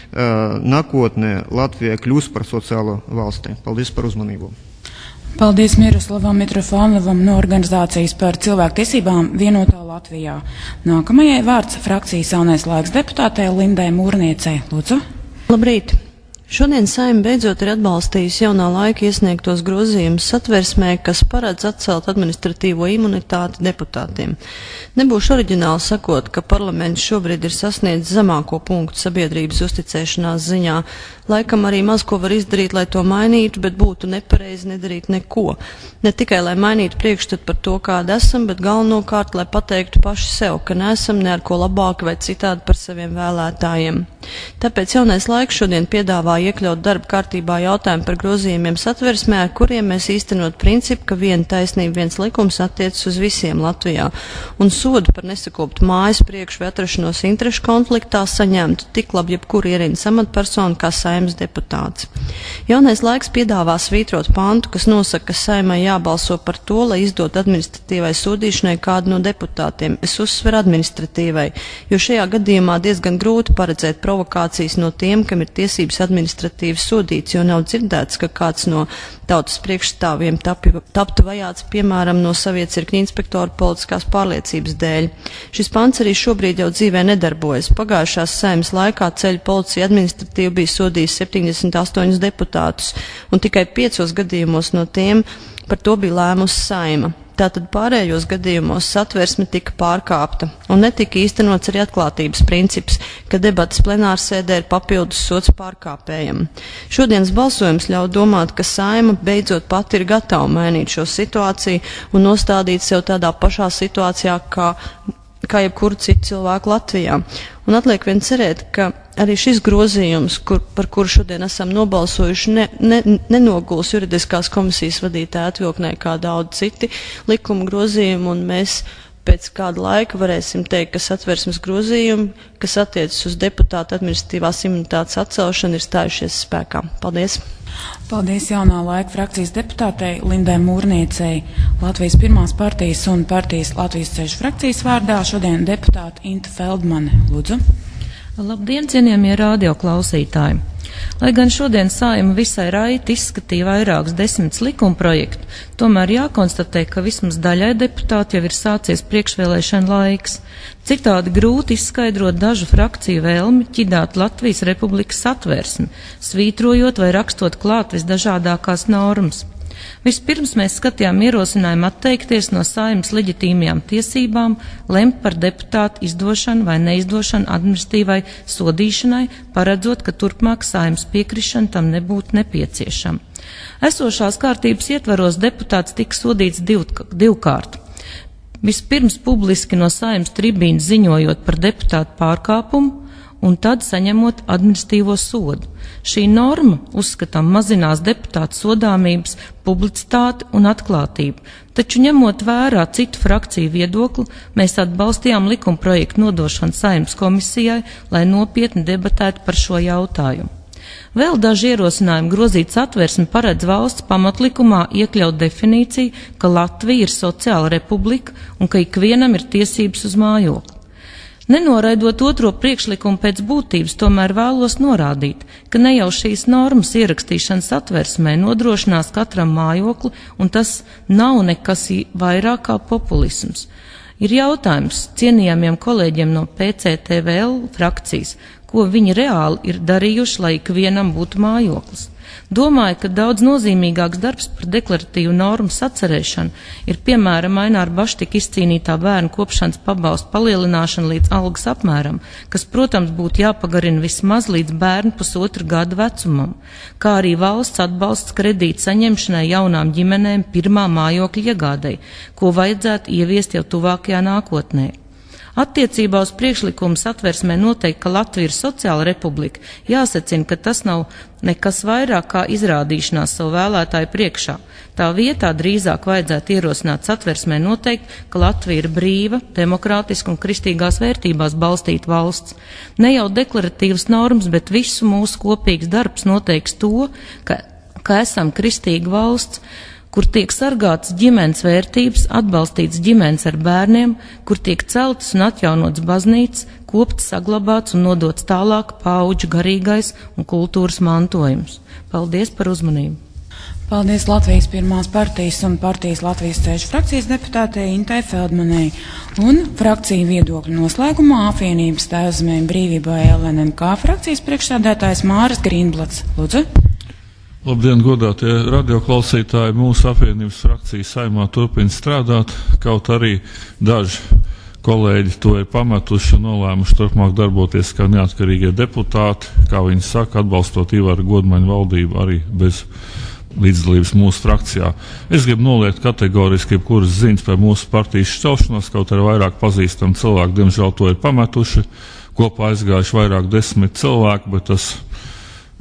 nākotnē Latvija kļūs par sociālo valsti. Paldies par uzmanību. Paldies Miroslavam Mitrofānovam no organizācijas par cilvēktiesībām vienotā Latvijā. Nākamajai vārds frakcijas Jaunais laiks deputātei Lindai Mūrniecei. Lūdzu. Labrīt! Šodien Saeima beidzot ir atbalstījusi jaunā laika iesniegtos grozījumus satversmē, kas paredz atcelt administratīvo imunitāti deputātiem. Nebūšu oriģināli sakot, ka parlaments šobrīd ir sasniedzis zemāko punktu sabiedrības uzticēšanās ziņā. Laikam arī maz ko var izdarīt, lai to mainītu, bet būtu nepareizi nedarīt neko. Ne tikai, lai mainītu priekšstatu par to, kāda esam, bet galvenokārt, lai pateiktu paši sev, ka neesam ne ar ko labāki vai citādi par saviem vēlētājiem. Tāpēc Jaunais laiks šodien piedāvā iekļaut darba kārtībā jautājumu par grozījumiem satversmē, ar kuriem mēs īstenot principu, ka viena taisnība, viens likums attiecas uz visiem Latvijā, un sodu par nesakoptu mājas priekšu vai atrašanos interešu konfliktā saņemtu tik labi jebkuru ierīnas amatpersonu kā Saeima Saeimas deputāts. Jaunais laiks piedāvā svītrot pantu, kas nosaka, ka Saeimai jābalso par to, lai izdot administratīvai sodīšanai kādu no deputātiem. Es uzsveru administratīvai, jo šajā gadījumā diezgan grūti paredzēt provokācijas no tiem, kam ir tiesības administratīvi sodīts, jo nav dzirdēts, ka kāds no tautas priekšstāviem taptu vajāts, piemēram, no saviecirkņa inspektora politiskās pārliecības dēļ. Šis pants arī šobrīd jau dzīvē nedarbojas. Pagājušās Saeimas laikā ceļu policija administratīvi bija sodījis 78 deputātus, un tikai 5 gadījumos no tiem par to bija lēmusi Saeima. Tātad pārējos gadījumos satversme tika pārkāpta, un netika īstenots arī atklātības princips, ka debatas plenārsēdē ir papildus sots pārkāpējam. Šodienas balsojums ļauj domāt, ka Saeima beidzot pati ir gatava mainīt šo situāciju un nostādīt sev tādā pašā situācijā, kā jebkuru citu cilvēku Latvijā. Un atliek vien cerēt, ka arī šis grozījums, par kuru šodien esam nobalsojuši, nenoguls juridiskās komisijas vadītāja atvilknē kā daudz citi likuma grozījumi, un mēs pēc kāda laika varēsim teikt, ka satversmes grozījumi, kas attiecas uz deputātu administratīvās imunitātes atcelšanu, ir stājušies spēkā. Paldies! Paldies jaunā laika frakcijas deputātei Lindai Mūrniecei, Latvijas pirmās partijas un partijas Latvijas ceļu frakcijas vārdā šodien deputāta Inta Feldmane. Lūdzu. Labdien, cienījamie radioklausītāji! Lai gan šodien Saeima visai raiti izskatīja vairākus 10 likumprojektu, tomēr jākonstatē, ka vismaz daļai deputāti jau ir sācies priekšvēlēšana laiks. Citādi grūti izskaidrot dažu frakciju vēlmi ķidāt Latvijas Republikas satversmi, svītrojot vai rakstot klāt visdažādākās normas. Vispirms mēs skatījām ierosinājumu atteikties no Saeimas leģitīmajām tiesībām, lemt par deputātu izdošanu vai neizdošanu administratīvai sodīšanai, paredzot, ka turpmāk Saeimas piekrišana tam nebūtu nepieciešama. Esošās kārtības ietvaros deputāts tika sodīts divkārt. Vispirms publiski no Saeimas tribīnas ziņojot par deputātu pārkāpumu, un tad saņemot administratīvo sodu. Šī norma, uzskatām, mazinās deputātu sodāmības publicitāti un atklātību, taču ņemot vērā citu frakciju viedokli, mēs atbalstījām likumprojektu nodošanu Saeimas komisijai, lai nopietni debatētu par šo jautājumu. Vēl daži ierosinājumi grozīt satversmi paredz valsts pamatlikumā iekļaut definīciju, ka Latvija ir sociāla republika un ka ikvienam ir tiesības uz mājokli. Nenoraidot otro priekšlikumu pēc būtības, tomēr vēlos norādīt, ka ne jau šīs normas ierakstīšana satversmē nodrošinās katram mājokli, un tas nav nekas vairāk kā populisms. Ir jautājums cienījamiem kolēģiem no PCTVL frakcijas, ko viņi reāli ir darījuši, lai ikvienam būtu mājoklis. Domāju, ka daudz nozīmīgāks darbs par deklaratīvu normu sacerēšanu ir piemēram Aināra Baštika izcīnītā bērnu kopšanas pabalstu palielināšana līdz algas apmēram, kas, protams, būtu jāpagarina vismaz līdz bērnu 1,5 gadu vecumam, kā arī valsts atbalsts kredīta saņemšanai jaunām ģimenēm pirmā mājokļa iegādei, ko vajadzētu ieviest jau tuvākajā nākotnē. Attiecībā uz priekšlikumu satversmē noteikt, ka Latvija ir sociāla republika, jāsacina, ka tas nav nekas vairāk kā izrādīšanās savu vēlētāju priekšā. Tā vietā drīzāk vajadzētu ierosināt satversmē noteikt, ka Latvija ir brīva, demokrātiska un kristīgās vērtībās balstīta valsts. Ne jau deklaratīvas normas, bet visu mūsu kopīgs darbs noteiks to, ka esam kristīga valsts, kur tiek sargātas ģimenes vērtības, atbalstīts ģimenes ar bērniem, kur tiek celtas un atjaunots baznīcas, kopts, saglabāts un nodots tālāk paudžu garīgais un kultūras mantojums. Paldies par uzmanību. Paldies Latvijas pirmās partijas un partijas Latvijas ceļu frakcijas deputātei Intai Feldmanei. Un frakciju viedokļu noslēgumā apvienības Tēvzemē brīvībai LNMK frakcijas priekšsēdētājs Māris Grīnblats. Lūdzu. Labdien, godātie radioklausītāji! Mūsu apvienības frakcija Saeimā turpina strādāt, kaut arī daži kolēģi to ir pametuši un nolēmuši turpmāk darboties kā neatkarīgie deputāti, kā viņi saka, atbalstot Ivara Godmaņa valdību arī bez līdzdalības mūsu frakcijā. Es gribu noliegt kategoriski jebkuras ziņas par mūsu partijas šķelšanos, kaut arī vairāk pazīstami cilvēki, diemžēl, to ir pametuši. Kopā aizgājuši vairāk 10 cilvēku, bet tas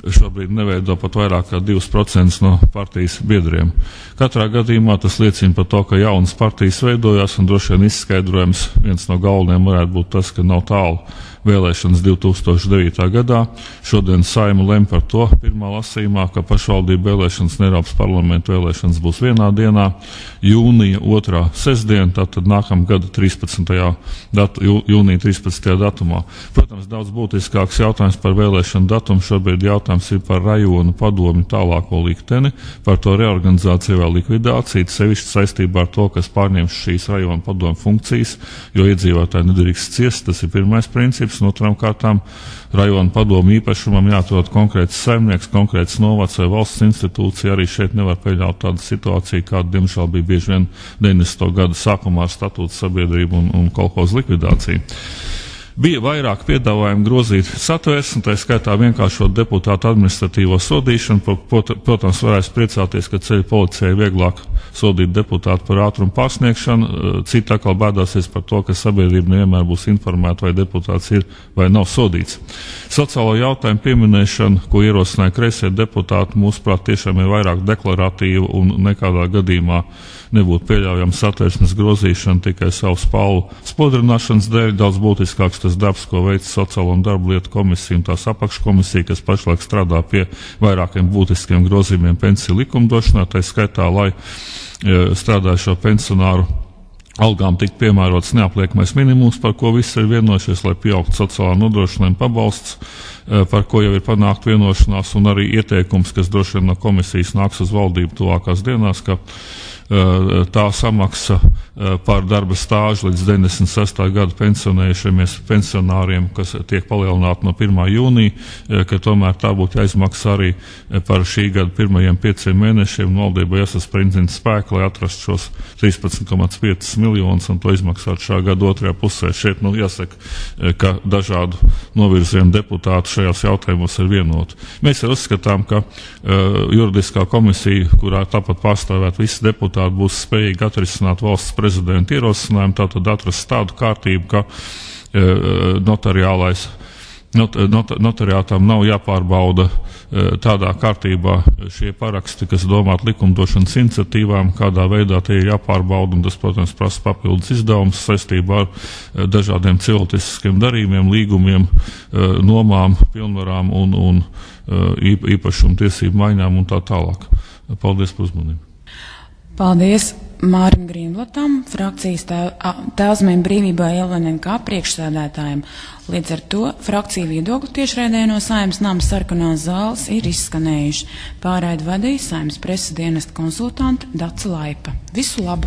šobrīd neveido pat vairāk kā 2% no partijas biedriem. Katrā gadījumā tas liecina par to, ka jaunas partijas veidojās, un droši vien izskaidrojums viens no galvenajiem varētu būt tas, ka nav tālu vēlēšanas 2009. gadā. Šodien Saeima lem par to pirmā lasījumā, ka pašvaldību vēlēšanas un Eiropas parlamentu vēlēšanas būs vienā dienā, jūnija 2. sestdiena, tātad nākamgada 13. jūnija 13. datumā. Protams, daudz būtiskāks jautājums par vēlēšanu datumu šobrīd jautājums ir par rajonu padomju tālāko likteni, par to reorganizāciju vai likvidāciju, sevišķi saistībā ar to, kas pārņems šīs rajonu padomju funkcijas, jo iedzīvotāji nedrīkst ciest, tas ir pirmais princips. Un otram kārtām rajonu padomu īpašumam jāatrod konkrēts saimnieks, konkrēts novads vai valsts institūcija. Arī šeit nevar pieļaut tādu situāciju, kāda diemžēl bija bieži vien 90. gada sākumā ar statūtu sabiedrību un kolhozu likvidāciju. Bija vairāk piedāvājumu grozīt satvērsmi, tā skaitā vienkāršot deputātu administratīvo sodīšanu. Protams, varēs priecāties, ka ceļu policijai vieglāk sodīt deputātu par ātrumu pārsniegšanu. Citi atkal bēdāsies par to, ka sabiedrība nevienmēr būs informēta, vai deputāts ir vai nav sodīts. Sociālo jautājumu pieminēšana, ko ierosināja kreisie deputāti, mūsuprāt, tiešām ir vairāk deklaratīva un nekādā gadījumā nebūtu pieļaujama satversmes grozīšana tikai savu spālu spodrināšanas dēļ. Daudz būtiskāks tas darbs, ko veic Sociālo un darba lietu komisija un tās apakškomisija, kas pašlaik strādā pie vairākiem būtiskiem grozījumiem pensiju likumdošanā, tā skaitā, lai strādājušo pensionāru algām tik piemērots neapliekamais minimums, par ko visi ir vienojušies, lai pieaugtu sociālā nodrošinājuma pabalsts, par ko jau ir panākt vienošanās, un arī ieteikums, kas droši vien no komisijas nāks uz valdību tuvākās dienās, ka tā samaksa par darba stāžu līdz 96. gadu pensionējušamies pensionāriem, kas tiek palielināta no 1. jūnija, ka tomēr tā būtu jāizmaksā arī par šī gada pirmajiem 5 mēnešiem. Valdībai jāsasprindina spēku, lai atrastu šos 13,5 miljonus un to izmaksāt šā gada otrajā pusē. Šeit, jāsaka, ka dažādu novirzienu deputātu šajos jautājumos ir vienoti. Mēs arī uzskatām, ka juridiskā komisija, kurā tāpat pārstāvēt visi deputāti, būs spējīgi atrisināt valsts prezidenta ierosinājumu, tātad atrast tādu kārtību, ka notariātām nav jāpārbauda tādā kārtībā šie paraksti, kas domāt likumdošanas iniciatīvām, kādā veidā tie ir jāpārbauda, un tas, protams, prasa papildus izdevumus saistībā ar dažādiem cilvēciskiem darījumiem, līgumiem, nomām, pilnvarām un īpašumu tiesību maiņām un tā tālāk. Paldies par uzmanību. Paldies Mārim Grīnblatam, frakcijas Tēvzemēm brīvībai LNNK priekšsēdētājiem. Līdz ar to frakciju viedokļu tiešraidē no Saeimas nama sarkanās zāles ir izskanējuši. Pārraidi vadīja Saeimas preses dienesta konsultante Dace Laipa. Visu labu!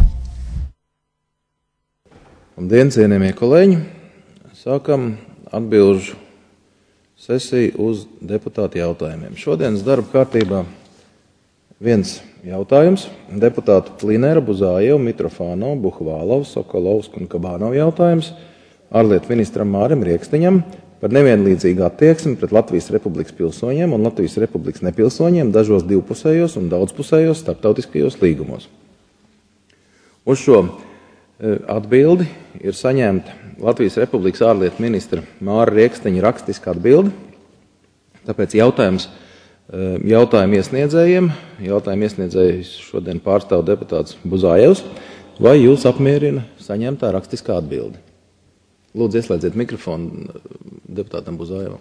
Labdien, cienījamie kolēģi! Sākam atbilžu sesiju uz deputātu jautājumiem. Šodienas darba kārtībā viens jautājums. Deputātu Plinēra, Buzājevu, Mitrofānovu, Buhvālovu, Sokolovsku un Kabānovu jautājums ārlietu ministram Mārim Riekstiņam par nevienlīdzīgu attieksmi pret Latvijas Republikas pilsoņiem un Latvijas Republikas nepilsoņiem dažos divpusējos un daudzpusējos starptautiskajos līgumos. Uz šo atbildi ir saņemta Latvijas Republikas ārlietu ministra Māra Riekstiņa rakstiska atbildi, tāpēc jautājumu iesniedzējus šodien pārstāv deputāts Buzājevs, vai jūs apmierina saņemtā rakstiskā atbildi? Lūdzu, ieslēdziet mikrofonu deputātam Buzajevam.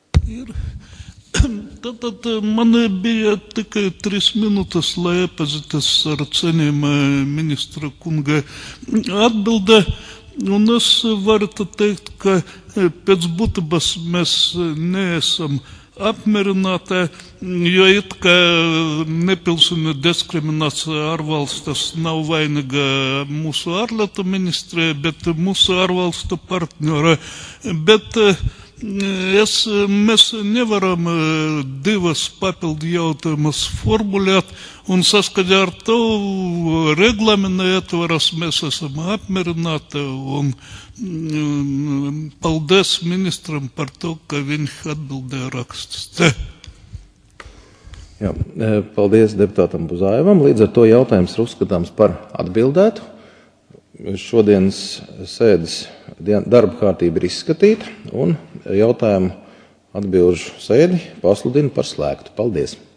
Tātad man bija tikai 3 minūtes, lai iepazītos ar cienījamā ministra kunga atbildē, un es varu teikt, ka pēc būtības mēs neesam apmierināti, jo it kā nepilsoņu diskriminācija ārvalstis nav vainīga mūsu ārlietu ministrē, bet mūsu ārvalstu partneri. Bet mēs nevaram divas papildu jautājumus formulēt, un saskaņā ar to reglamenta ietvaros mēs esam apmierināti, un paldies ministram par to, ka viņš atbildēja rakstiski. Paldies deputātam Buzajevam. Līdz ar to jautājums ir uzskatāms par atbildētu. Šodienas sēdes darba kārtība ir izskatīta, un jautājumu atbilžu sēdi pasludinu par slēgtu. Paldies!